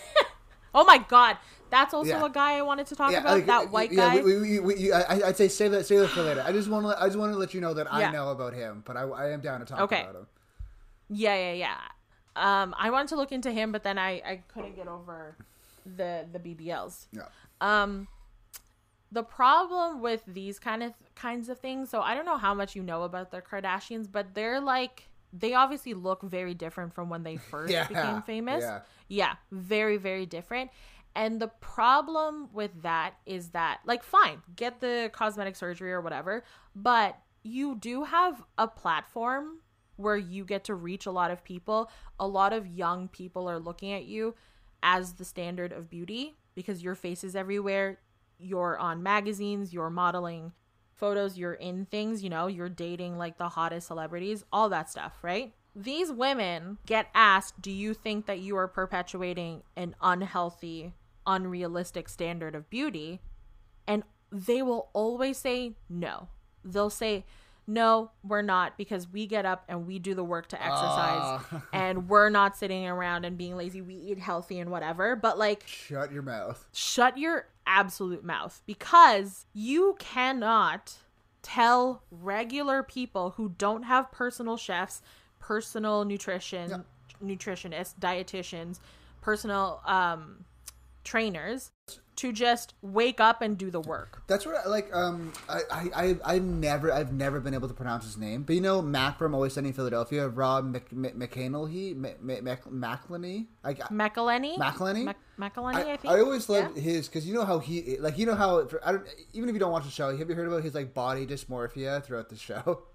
Oh my god, that's also Yeah. a guy I wanted to talk Yeah, about. like, that white yeah, guy. We, we, we, we, I, I'd say save that, save that for later. I just want to, I just want to let you know that Yeah. I know about him, but I, I am down to talk Okay. about him. Yeah, yeah, yeah. Um, I wanted to look into him, but then I, I couldn't get over the the B B Ls. Yeah. Um, the problem with these kind of kinds of things. So I don't know how much you know about the Kardashians, but they're like they obviously look very different from when they first Yeah, became famous. yeah. Yeah, very very different. And the problem with that is that, like, fine, get the cosmetic surgery or whatever, but you do have a platform where you get to reach a lot of people. A lot of young people are looking at you as the standard of beauty because your face is everywhere. You're on magazines, you're modeling photos, you're in things, you know, you're dating like the hottest celebrities, all that stuff, right? These women get asked, do you think that you are perpetuating an unhealthy, unrealistic standard of beauty? And they will always say no. They'll say, no, we're not, because we get up and we do the work to exercise Uh. and we're not sitting around and being lazy. We eat healthy and whatever. But like, Shut your mouth. shut your absolute mouth, because you cannot tell regular people who don't have personal chefs, personal nutrition, Yeah. nutritionists, dietitians, personal um, trainers to just wake up and do the work. That's what I like. Um, I, I, I, I've never, I've never been able to pronounce his name, but you know, Mac from Always Sunny in Philadelphia, Rob Mc, Mc, McEnany, Mc, Mc, Mc, McElhenney, I, McElhenney? McElhenney? Mac- McElhenney, I, I, think. I always loved Yeah. his because you know how he like you know how for, I don't even if you don't watch the show, have you heard about his like body dysmorphia throughout the show?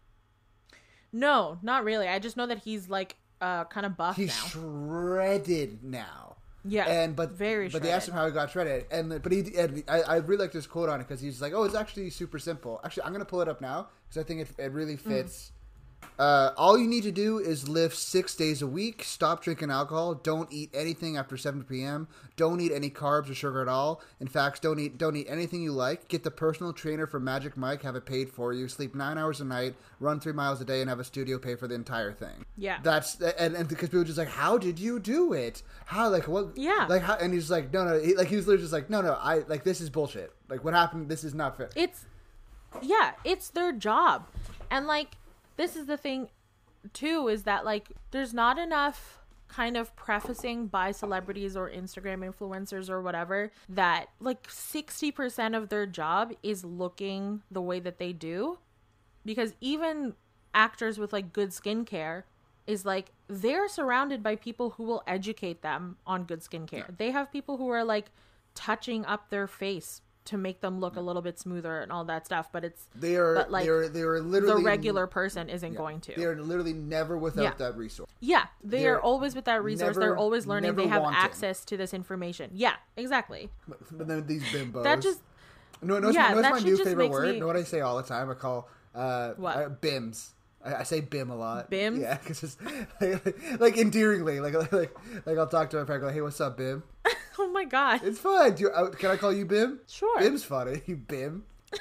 No, not really. I just know that he's like uh, kind of buff He's now. shredded now. Yeah, and but very but they asked him how he got shredded, and but he and I, I really like this quote on it because he's like, oh, it's actually super simple. Actually, I'm gonna pull it up now because I think it it really fits. Uh, all you need to do is lift six days a week. Stop drinking alcohol. Don't eat anything after seven p.m. Don't eat any carbs or sugar at all. In fact, don't eat don't eat anything you like. Get the personal trainer from Magic Mike. Have it paid for you. Sleep nine hours a night. Run three miles a day, and have a studio pay for the entire thing. Yeah. That's and, and because people are just like, how did you do it? How like what? Yeah. Like how? And he's like, no, no. He, like he was literally just like, no, no. I like this is bullshit. Like what happened? This is not fair. It's, yeah, it's their job. And like, this is the thing too, is that like, there's not enough kind of prefacing by celebrities or Instagram influencers or whatever that like sixty percent of their job is looking the way that they do. Because even actors with like good skincare is like, they're surrounded by people who will educate them on good skincare. They have people who are like touching up their face to make them look a little bit smoother and all that stuff, but it's They are, but, like, they are, they are literally... the regular person isn't yeah, going to. They are literally never without Yeah. that resource. Yeah, they They're are always with that resource. never- They're always learning. never They have wanting. access to this information. Yeah, exactly. But, but then these bimbos... That just No, no, yeah, no, that my shit new just favorite makes word. me- You know what I say all the time? I call uh, What? uh bims. I, I say bim a lot. Bims? Yeah, because it's like, like endearingly, like like like I'll talk to my friend, go, "Hey, what's up, Bim?" oh my god. It's fine. Do you, uh, can I call you Bim? Sure. Bim's funny. You Bim.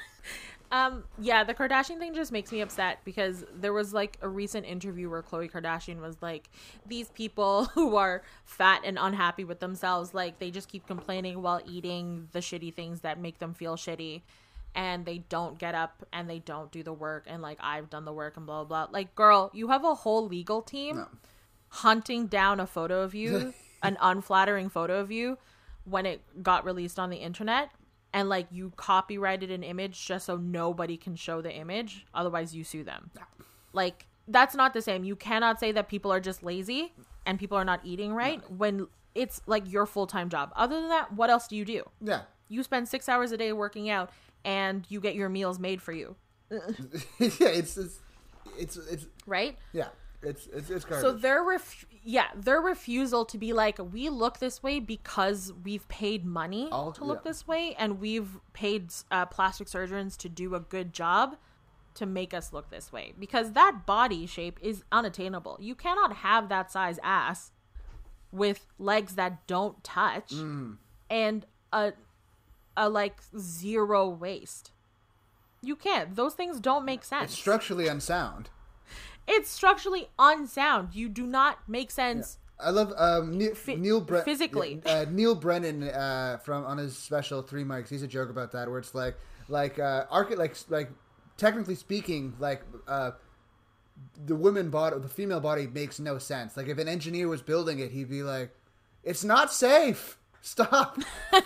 Um, yeah, the Kardashian thing just makes me upset because there was like a recent interview where Khloe Kardashian was like, these people who are fat and unhappy with themselves, like they just keep complaining while eating the shitty things that make them feel shitty, and they don't get up and they don't do the work, and like I've done the work and blah blah blah. Like, girl, you have a whole legal team No. hunting down a photo of you, an unflattering photo of you when it got released on the internet. And, like, you copyrighted an image just so nobody can show the image. Otherwise, you sue them. Like, that's not the same. You cannot say that people are just lazy and people are not eating right no. when it's, like, your full-time job. Other than that, what else do you do? Yeah. You spend six hours a day working out and you get your meals made for you. yeah, it's, it's, it's, it's, right? Yeah. It's it's it's garbage. So their ref- yeah, their refusal to be like, we look this way because we've paid money All, to look yeah. this way, and we've paid uh, plastic surgeons to do a good job to make us look this way, because that body shape is unattainable. You cannot have that size ass with legs that don't touch mm. and a a like zero waist. You can't. Those things don't make sense. It's structurally unsound. It's structurally unsound. You do not make sense. Yeah. I love um, Neil, F- Neil Bre- physically. Uh, Neil Brennan uh, from on his special Three Mics. He's a joke about that, where it's like like uh, arch- like like technically speaking, like uh, the women body, the female body makes no sense. Like if an engineer was building it, he'd be like, "It's not safe. Stop."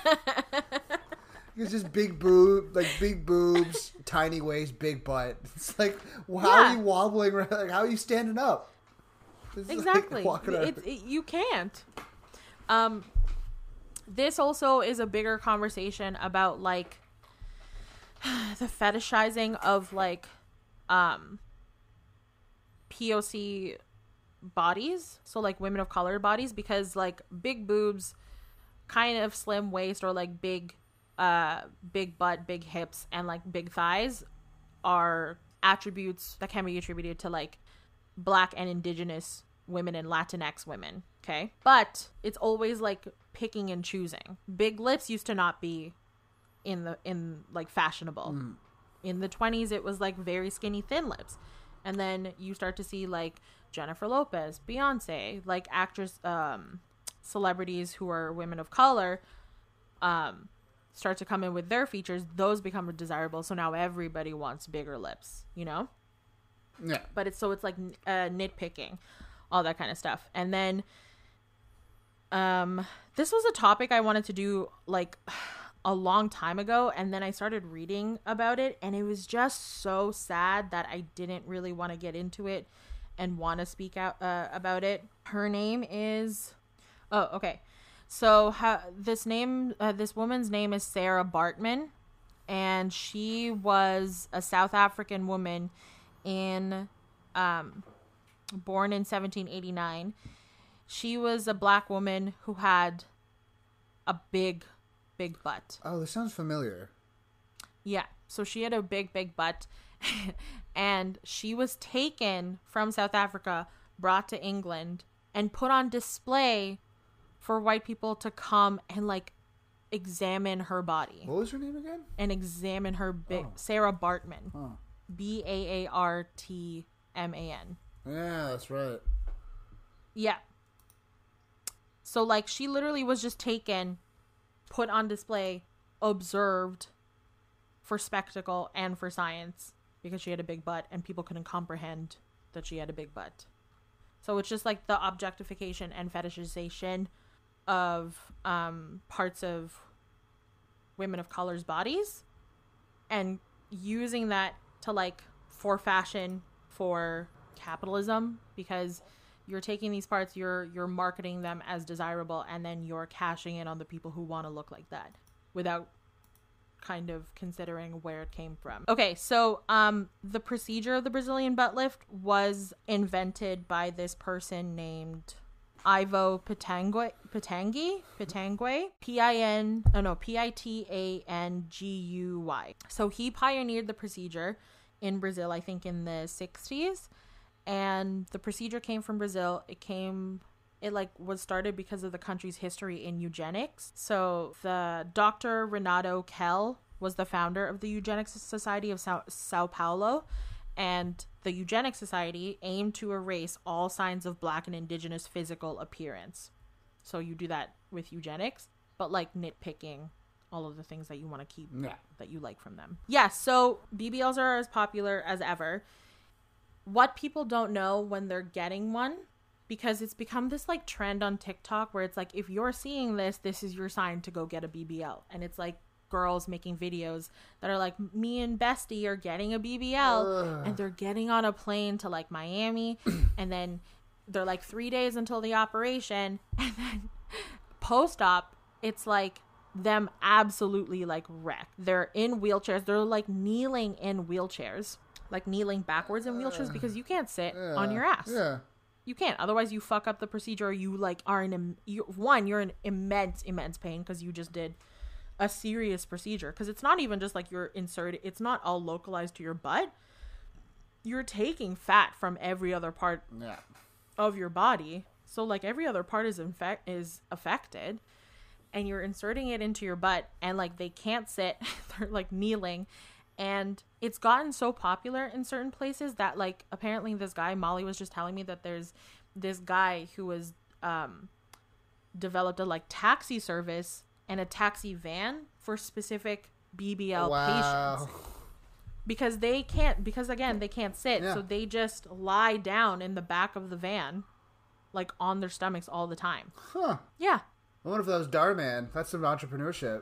It's just big boob, like big boobs, tiny waist, big butt. It's like, well, how Yeah. are you wobbling around? Like, how are you standing up? It's Exactly. Like walking It, around. it, you can't. Um, this also is a bigger conversation about like the fetishizing of like um P O C bodies, so like women of color bodies, because like big boobs, kind of slim waist, or like big uh big butt, big hips, and like big thighs are attributes that can be attributed to like Black and indigenous women and Latinx women. Okay, but it's always like picking and choosing. Big lips used to not be in the in like fashionable. Mm. In the twenties it was like very skinny thin lips, and then you start to see like Jennifer Lopez, Beyonce, like actress um celebrities who are women of color um start to come in with their features. Those become desirable, so now everybody wants bigger lips, you know. Yeah. But it's so it's like uh, nitpicking, all that kind of stuff. And then um this was a topic I wanted to do like a long time ago, and then I started reading about it, and it was just so sad that I didn't really want to get into it and want to speak out uh, about it. Her name is oh okay so ha- this name uh, this woman's name is Sarah Baartman, and she was a South African woman in um born in seventeen eighty-nine. She was a Black woman who had a big big butt. Oh, this sounds familiar. Yeah, so she had a big big butt and she was taken from South Africa, brought to England, and put on display for white people to come and like examine her body. What was her name again? And examine her big Oh. Sarah Baartman. Oh. B A A R T M A N. Yeah, that's right. Yeah. So like she literally was just taken, put on display, observed for spectacle and for science, because she had a big butt and people couldn't comprehend that she had a big butt. So it's just like the objectification and fetishization of um, parts of women of color's bodies, and using that to like for fashion, for capitalism, because you're taking these parts, you're you're marketing them as desirable, and then you're cashing in on the people who want to look like that without kind of considering where it came from. Okay, so um, the procedure of the Brazilian butt lift was invented by this person named Ivo Pitangui, Pitangi, Pitangui, P I N, oh no, P I T A N G U Y. So he pioneered the procedure in Brazil, I think in the sixties, and the procedure came from Brazil. It came... It like was started because of the country's history in eugenics. So the Doctor Renato Kell was the founder of the Eugenics Society of Sao, Sao Paulo, and the Eugenics Society aimed to erase all signs of Black and Indigenous physical appearance. So you do that with eugenics, but like nitpicking all of the things that you want to keep, yeah. that you like from them. Yeah, so B B Ls are as popular as ever. What people don't know when they're getting one, because it's become this like trend on TikTok where it's like, if you're seeing this, this is your sign to go get a B B L. And it's like girls making videos that are like, me and Bestie are getting a B B L. Ugh. And they're getting on a plane to like Miami. And then they're like three days until the operation. And then post-op, it's like them absolutely like wrecked. They're in wheelchairs. They're like kneeling in wheelchairs, like kneeling backwards in wheelchairs because you can't sit yeah. on your ass. Yeah. You can't. Otherwise, you fuck up the procedure. Or you like are in you, one. You're in immense, immense pain because you just did a serious procedure. Because it's not even just like you're inserted. It's not all localized to your butt. You're taking fat from every other part yeah. of your body. So like every other part is infect is affected, and you're inserting it into your butt, and like they can't sit. They're like kneeling. And it's gotten so popular in certain places that, like, apparently this guy, Molly was just telling me that there's this guy who was um, developed a, like, taxi service and a taxi van for specific B B L wow. patients. Because they can't, because, again, they can't sit. Yeah. So they just lie down in the back of the van, like, on their stomachs all the time. Huh. Yeah. I wonder if that was Darman. That's some entrepreneurship.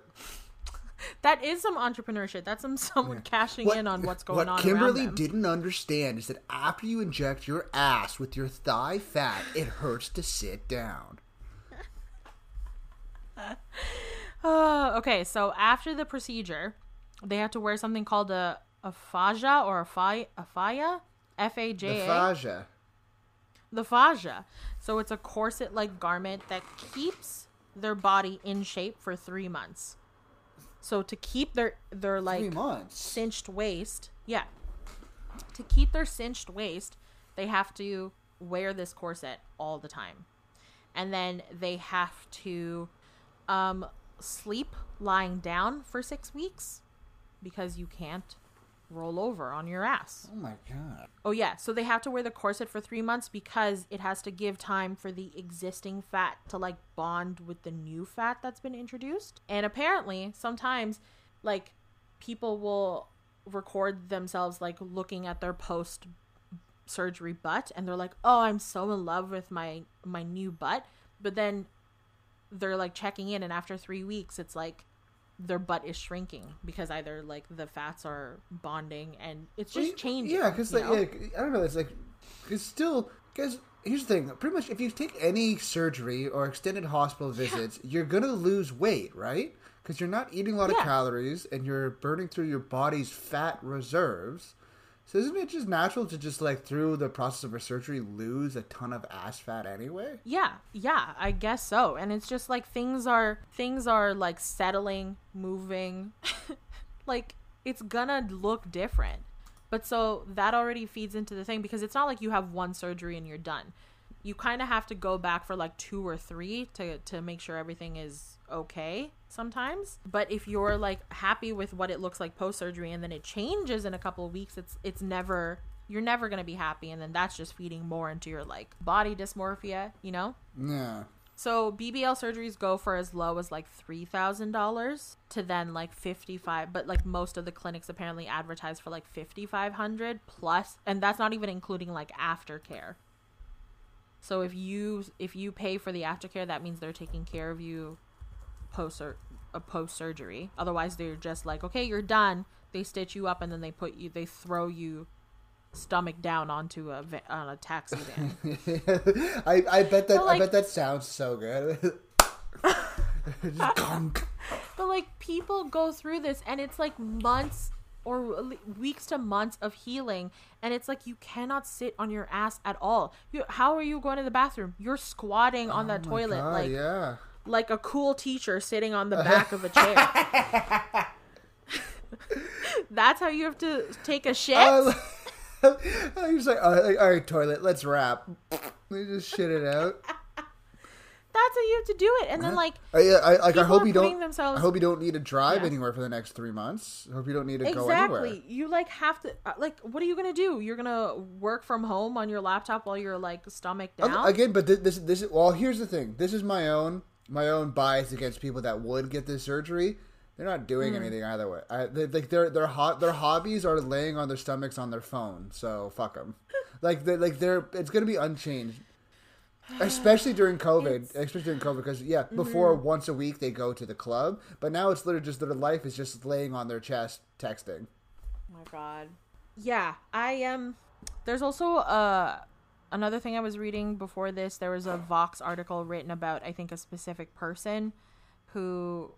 That is some entrepreneurship. That's some someone yeah. cashing what, in on what's going what on What Kimberly around them. didn't understand is that after you inject your ass with your thigh fat, it hurts to sit down. uh, okay, so after the procedure, they have to wear something called a, a faja or a fa- a faya? F A J A? The faja. The faja. So it's a corset-like garment that keeps their body in shape for three months. So to keep their, their like cinched waist, yeah, to keep their cinched waist, they have to wear this corset all the time. And then they have to um, sleep lying down for six weeks because you can't roll over on your ass. Oh my God. Oh yeah, so they have to wear the corset for three months because it has to give time for the existing fat to like bond with the new fat that's been introduced. And apparently sometimes like people will record themselves like looking at their post surgery butt and they're like, oh, I'm so in love with my my new butt, but then they're like checking in and after three weeks it's like their butt is shrinking because either like the fats are bonding and it's just well, changing. Yeah, because like, yeah, I don't know. It's like it's still because here's the thing. Pretty much, if you take any surgery or extended hospital visits, yeah. you're gonna lose weight, right? Because you're not eating a lot yeah. of calories and you're burning through your body's fat reserves. So isn't it just natural to just like through the process of a surgery lose a ton of ass fat anyway? Yeah, yeah, I guess so. And it's just like things are things are like settling, moving. Like it's gonna look different. But so that already feeds into the thing because it's not like you have one surgery and you're done. You kind of have to go back for like two or three to to make sure everything is okay sometimes. But if you're like happy with what it looks like post surgery and then it changes in a couple of weeks, it's it's never you're never gonna be happy, and then that's just feeding more into your like body dysmorphia, you know? Yeah. So B B L surgeries go for as low as like three thousand dollars to then like fifty-five, but like most of the clinics apparently advertise for like fifty-five hundred plus, and that's not even including like aftercare. So if you if you pay for the aftercare, that means they're taking care of you post or a post surgery. Otherwise, they're just like, okay, you're done. They stitch you up and then they put you, they throw you stomach down onto a va- on a taxi van. I I bet that so, like, I bet that sounds so good. Just But like people go through this and it's like months or weeks to months of healing, and it's like you cannot sit on your ass at all. You, how are you going to the bathroom? You're squatting on Oh that my toilet God, like yeah. like a cool teacher sitting on the back of a chair. That's how you have to take a shit. Uh, I was like, all right, all right, toilet, let's wrap. They just shit it out. That's how you have to do it, and then like I, I, like, I people hope are you putting don't. themselves- I hope you don't need to drive Yeah. anywhere for the next three months. I hope you don't need to go anywhere. exactly. You like have to uh, like. What are you gonna do? You're gonna work from home on your laptop while you're like stomach down. Again, but this, this, this is well. Here's the thing. This is my own, my own bias against people that would get this surgery. They're not doing Mm. anything either way. I, they, like their their hot their hobbies are laying on their stomachs on their phone. So fuck them. Like they like they're it's gonna be unchanged. Especially during COVID, It's- especially during COVID, because yeah, before once a week they go to the club, but now it's literally just their life is just laying on their chest texting. Oh my god. Yeah, I am. Um, there's also uh another thing I was reading before this. There was a Vox article written about I think a specific person who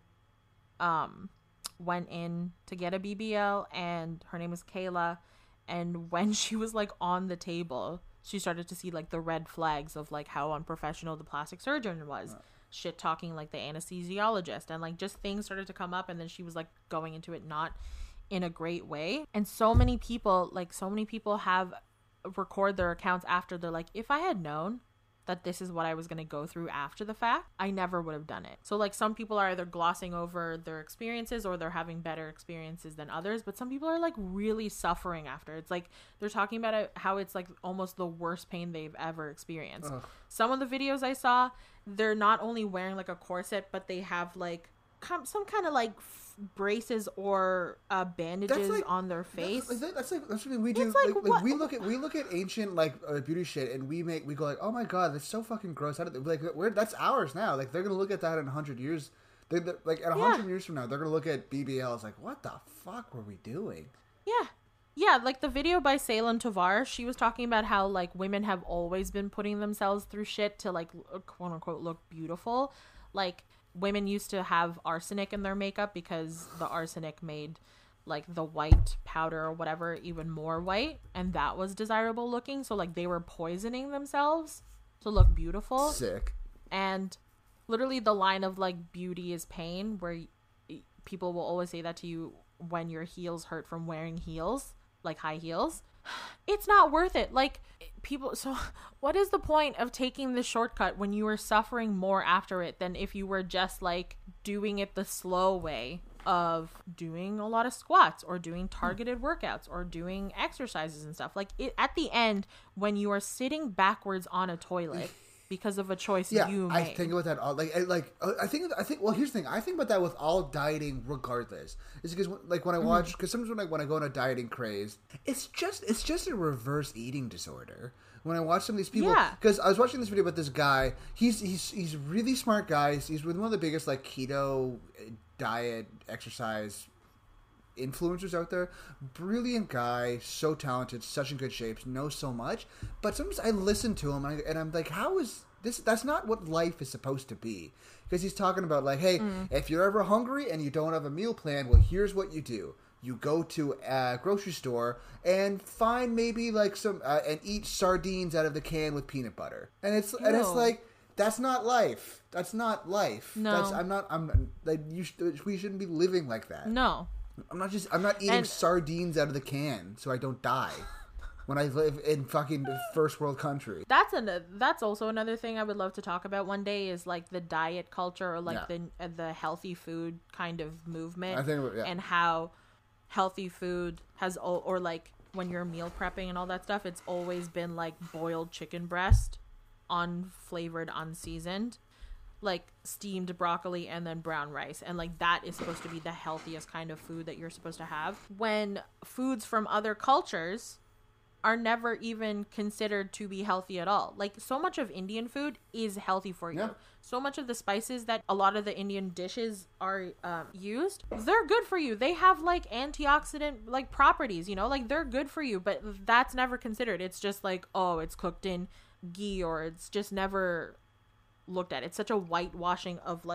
um went in to get a B B L, and her name was Kayla, and when she was like on the table, she started to see like the red flags of like how unprofessional the plastic surgeon was. Shit talking like the anesthesiologist, and like just things started to come up, and then she was like going into it not in a great way. And so many people like so many people have record their accounts after. They're like, if I had known that this is what I was going to go through after the fact, I never would have done it. So like some people are either glossing over their experiences or they're having better experiences than others, but some people are like really suffering after. It's like they're talking about it, how it's like almost the worst pain they've ever experienced. Ugh. Some of the videos I saw, they're not only wearing like a corset, but they have like com- some kind of like f- braces or uh, bandages like- on their face. That's like that's like that's what we do. It's like, Like, like what- we look at we look at ancient like uh, beauty shit, and we make we go like, oh my god, that's so fucking gross. How did they, like we're that's ours now. Like they're gonna look at that in a hundred years. They they're- like in a Yeah. hundred years from now, they're gonna look at B B Ls like, what the fuck were we doing? Yeah. Yeah, like the video by Salem Tovar, she was talking about how like women have always been putting themselves through shit to like l- quote unquote look beautiful. Like women used to have arsenic in their makeup because the arsenic made like the white powder or whatever even more white, and that was desirable looking. So like they were poisoning themselves to look beautiful. Sick. And literally the line of like beauty is pain, where y- people will always say that to you when your heels hurt from wearing heels, like high heels. It's not worth it. Like people, so what is the point of taking the shortcut when you are suffering more after it than if you were just like doing it the slow way of doing a lot of squats or doing targeted workouts or doing exercises and stuff? Like it, at the end, when you are sitting backwards on a toilet because of a choice Yeah, you I made. think about that all. Like, I, like uh, I think, I think. Well, here's the thing. I think about that with all dieting, regardless. Is because, like, when I watch, because sometimes when I when I go on a dieting craze, it's just it's just a reverse eating disorder. When I watch some of these people, Yeah. because I was watching this video about this guy. He's he's he's really smart guy. He's with one of the biggest like keto uh, diet exercise influencers out there. Brilliant guy, so talented, such in good shape, knows so much. But sometimes I listen to him and, I, and I'm like, how is this? That's not what life is supposed to be. Because he's talking about like, hey, Mm. if you're ever hungry and you don't have a meal plan, well, here's what you do. You go to a grocery store and find maybe like some uh, and eat sardines out of the can with peanut butter. And it's and it's Ew. like, that's not life. That's not life. No. That's, I'm not. I'm like you. Sh- we shouldn't be living like that. No. I'm not just. I'm not eating And- sardines out of the can so I don't die when I live in fucking first world country. That's an that's also another thing I would love to talk about one day, is like the diet culture, or like Yeah. the uh, the healthy food kind of movement. I think, yeah. And how healthy food has al- or like when you're meal prepping and all that stuff, it's always been like boiled chicken breast, unflavored, unseasoned, like steamed broccoli and then brown rice, and like that is supposed to be the healthiest kind of food that you're supposed to have, when foods from other cultures are never even considered to be healthy at all. Like so much of Indian food is healthy for you. Yeah. So much of the spices that a lot of the Indian dishes are um, used, they're good for you. They have like antioxidant like properties, you know, like they're good for you, but that's never considered. It's just like, oh, it's cooked in ghee, or it's just never looked at. It's such a whitewashing of like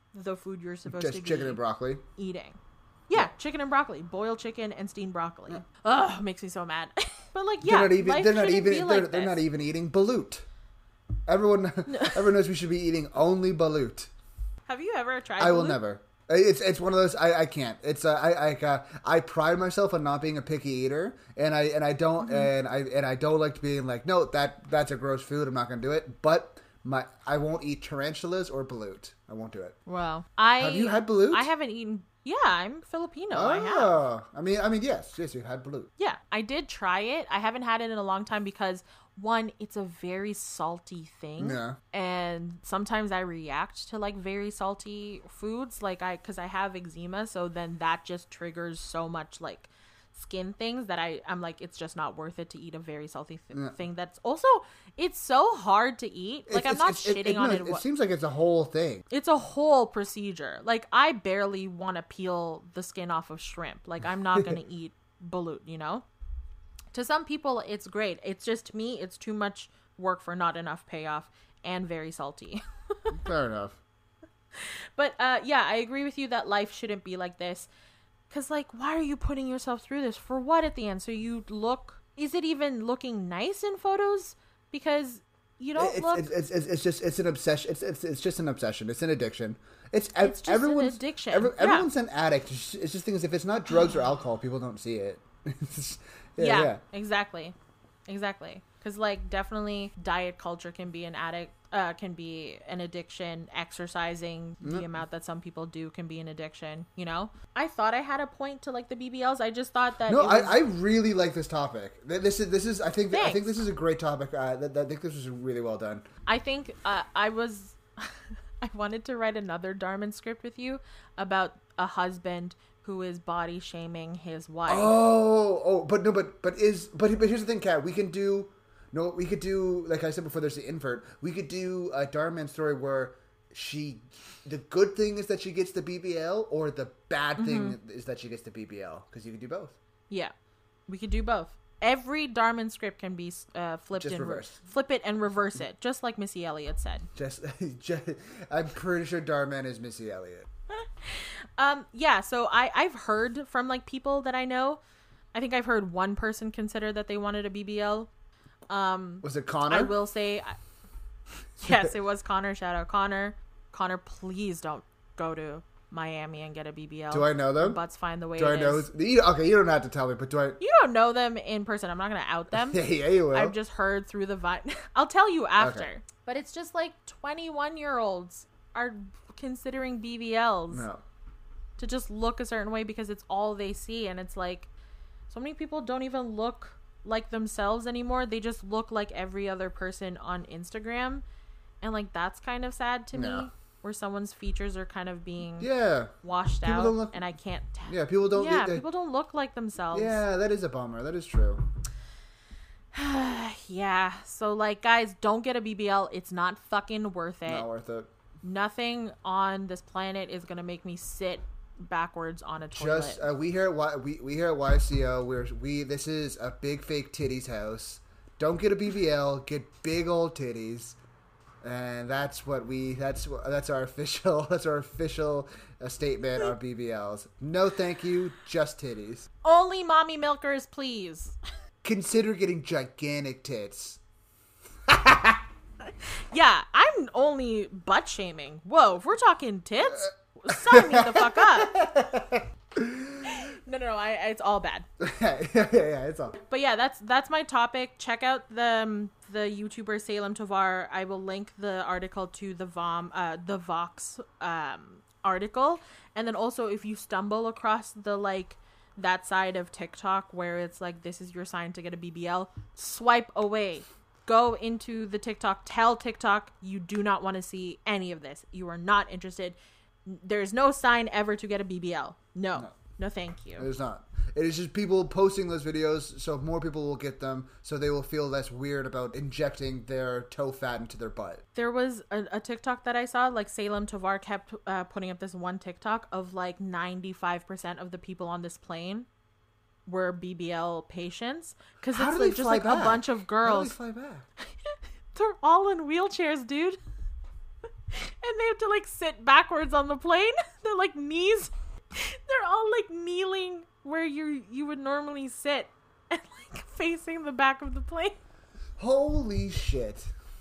the food you're supposed Just to be chicken and broccoli. eating. Yeah, chicken and broccoli, boiled chicken and steamed broccoli. Yeah. Ugh, makes me so mad. But like, yeah, they're not even. life They're not shouldn't even. be They're, like they're this. not even eating balut. Everyone, everyone knows we should be eating only balut. Have you ever tried? I will balut? never. It's it's one of those I, I can't. It's uh, I I uh, I pride myself on not being a picky eater, and I and I don't mm-hmm. and I and I don't like being like no that that's a gross food. I'm not gonna do it. But my I won't eat tarantulas or balut. I won't do it. Well, I have you had balut? I haven't eaten. Yeah, I'm Filipino. Oh, I have. I mean, I mean, yes, yes, you had balut. Yeah, I did try it. I haven't had it in a long time because one, it's a very salty thing. Yeah. And sometimes I react to like very salty foods, like I, cause I have eczema. So then that just triggers so much like skin things that I, I'm like, it's just not worth it to eat a very salty th- yeah. thing. That's also, it's so hard to eat. Like, it's, I'm not it's, shitting it, it, on no, it. It seems like it's a whole thing. It's a whole procedure. Like, I barely want to peel the skin off of shrimp. Like, I'm not going to eat balut, you know? To some people, it's great. It's just, to me, it's too much work for not enough payoff and very salty. Fair enough. But, uh, yeah, I agree with you that life shouldn't be like this. Because, like, why are you putting yourself through this? For what at the end? So you look... Is it even looking nice in photos? Because you don't it's, look... It's, it's, it's, it's just... It's an obsession. It's, it's, it's just an obsession. It's an addiction. It's, it's just everyone's, an addiction. Every, yeah. Everyone's an addict. It's just, it's just things... If it's not drugs or alcohol, people don't see it. just, yeah, yeah, yeah, exactly. Exactly. Because, like, definitely diet culture can be an addict... Uh, can be an addiction. Exercising, mm-hmm. the amount that some people do can be an addiction, you know? I thought I had a point to, like, the B B Ls. I just thought that No, it was... I, I really like this topic. This is, this is I think, Thanks. I think this is a great topic. Uh, I think this was really well done. I think uh, I was... I wanted to write another Dharman script with you about a husband who is body shaming his wife. Oh, oh, but no, but, but is, but, but here's the thing, Kat, we can do... No, we could do, like I said before, there's the invert. We could do a Dharman story where she, the good thing is that she gets the B B L, or the bad thing mm-hmm. is that she gets the B B L, because you could do both. Yeah, we could do both. Every Dharman script can be uh, flipped just and reverse. Re- flip it and reverse it, just like Missy Elliott said. Just, just I'm pretty sure Dharman is Missy Elliott. um, yeah. So I I've heard from like people that I know. I think I've heard one person consider that they wanted a B B L. Um, was it Connor? I will say, yes, it was Connor. Shout out Connor. Connor, please don't go to Miami and get a B B L. Do I know them? Your butt's fine the way do it I know? is. You, okay, you don't have to tell me, but do I? You don't know them in person. I'm not gonna out them. yeah, yeah, you will. I've just heard through the vibe. I'll tell you after. Okay. But it's just like twenty-one year olds are considering B B Ls no. to just look a certain way because it's all they see, and it's like so many people don't even look like themselves anymore. They just look like every other person on Instagram, and like that's kind of sad to no. me, where someone's features are kind of being yeah washed people out don't look, and I can't t- yeah people don't yeah they, people don't look like themselves. Yeah, that is a bummer. That is true. Yeah, so like guys, don't get a B B L. It's not fucking worth it. Not worth it. Nothing on this planet is gonna make me sit backwards on a toilet. Just uh, we here at y- we we here at Y C O. We're we this is a big fake titties house. Don't get a B B L. Get big old titties, and that's what we that's that's our official that's our official uh, statement on B B Ls. No, thank you. Just titties. Only mommy milkers, please. Consider getting gigantic tits. Yeah, I'm only butt shaming. Whoa, if we're talking tits. Sign me the fuck up. No, no, no. I, it's all bad. yeah, yeah, yeah, it's all. But yeah, that's that's my topic. Check out the um, the YouTuber Salem Tovar. I will link the article to the Vom, uh, the Vox um, article, and then also if you stumble across the like that side of TikTok where it's like this is your sign to get a B B L, swipe away. Go into the TikTok. Tell TikTok you do not want to see any of this. You are not interested. There's no sign ever to get a B B L. No. No, no thank you. There's not. It is just people posting those videos so more people will get them so they will feel less weird about injecting their toe fat into their butt. There was a, a TikTok that I saw, like Salem Tovar kept uh, putting up this one TikTok of like ninety-five percent of the people on this plane were B B L patients. Because it's like, just like back? a bunch of girls. How do they fly back? They're all in wheelchairs, dude. and they have to like sit backwards on the plane. They're like knees. They're all like kneeling where you you would normally sit and like facing the back of the plane. Holy shit.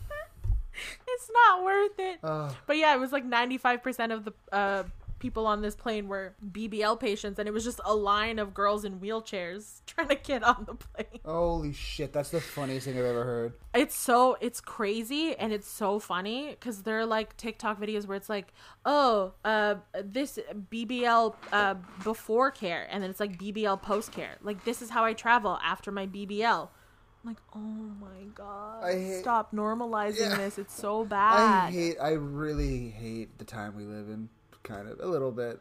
It's not worth it. Uh, But yeah, it was like ninety-five percent of the uh, people on this plane were B B L patients, and it was just a line of girls in wheelchairs trying to get on the plane. holy shit. That's the funniest thing I've ever heard. It's so, it's crazy, and it's so funny, because there are like TikTok videos where it's like, oh, uh, this B B L uh, before care, and then it's like B B L post care. Like, this is how I travel after my B B L. I'm like, oh my god, I hate- stop normalizing Yeah. this. It's so I bad. hate, I really hate the time we live in. Kind of, a little bit.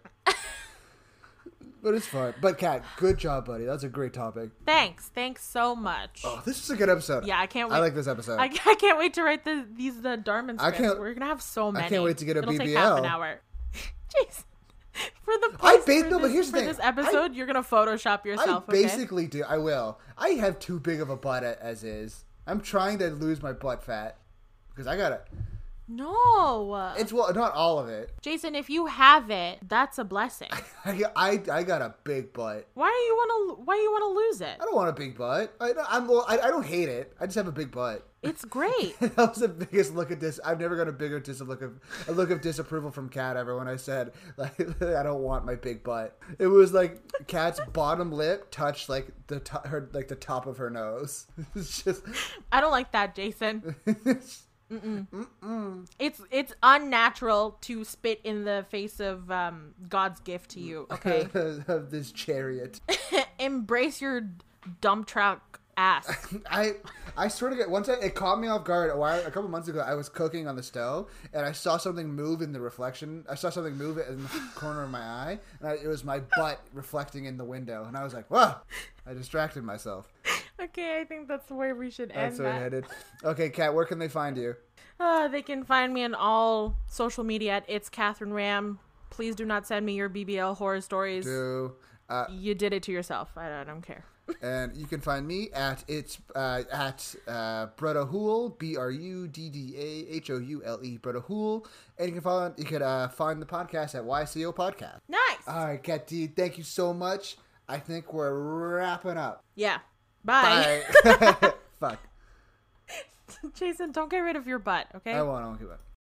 But it's fun. But Kat, good job, buddy. That's a great topic. Thanks. Thanks so much. Oh, this is a good episode. Yeah, I can't wait. I like this episode. I, I can't wait to write the, these the Darman I scripts. can't- We're gonna have so many. I can't wait to get a It'll B B L. take half an hour. Jeez. For the I post, ba- for no, but this, here's the for thing. this episode, you're gonna Photoshop yourself. I okay? basically do. I will. I have too big of a butt a- as is. I'm trying to lose my butt fat because I gotta. No. It's well, not all of it. Jason, if you have it, that's a blessing. I, I, I got a big butt. Why do you want to? Why do you want to lose it? I don't want a big butt. I, I'm. Well, I, I don't hate it. I just have a big butt. It's great. That was the biggest look at this. I've never got a bigger dis- look of a look of disapproval from Kat ever when I said like I don't want my big butt. It was like Kat's bottom lip touched like the to- her like the top of her nose. It's just I don't like that, Jason. Mm-mm. Mm-mm. It's it's unnatural to spit in the face of um, God's gift to you. Okay, of this chariot. embrace your dump truck ass. I I swear to God, one time it caught me off guard a while a couple months ago. I was cooking on the stove and I saw something move in the reflection. I saw something move in the corner of my eye, and I, it was my butt reflecting in the window. And I was like, "Whoa!" I distracted myself. Okay, I think that's where we should That's end where I that. headed. Okay, Kat, where can they find you? Uh, they can find me on all social media at It's Catherine Ram. Please do not send me your B B L horror stories. Do uh, You did it to yourself. I don't, I don't care. and you can find me at it's uh, at uh, Brutta Hool, B R U D D A H O U L E, Brutta Hool, and you can follow you could uh, find the podcast at Y C O Podcast. Nice. All right, Kat D, thank you so much. I think we're wrapping up. Yeah. Bye. Bye. Fuck. Jason, don't get rid of your butt, okay? I won't. I won't give up.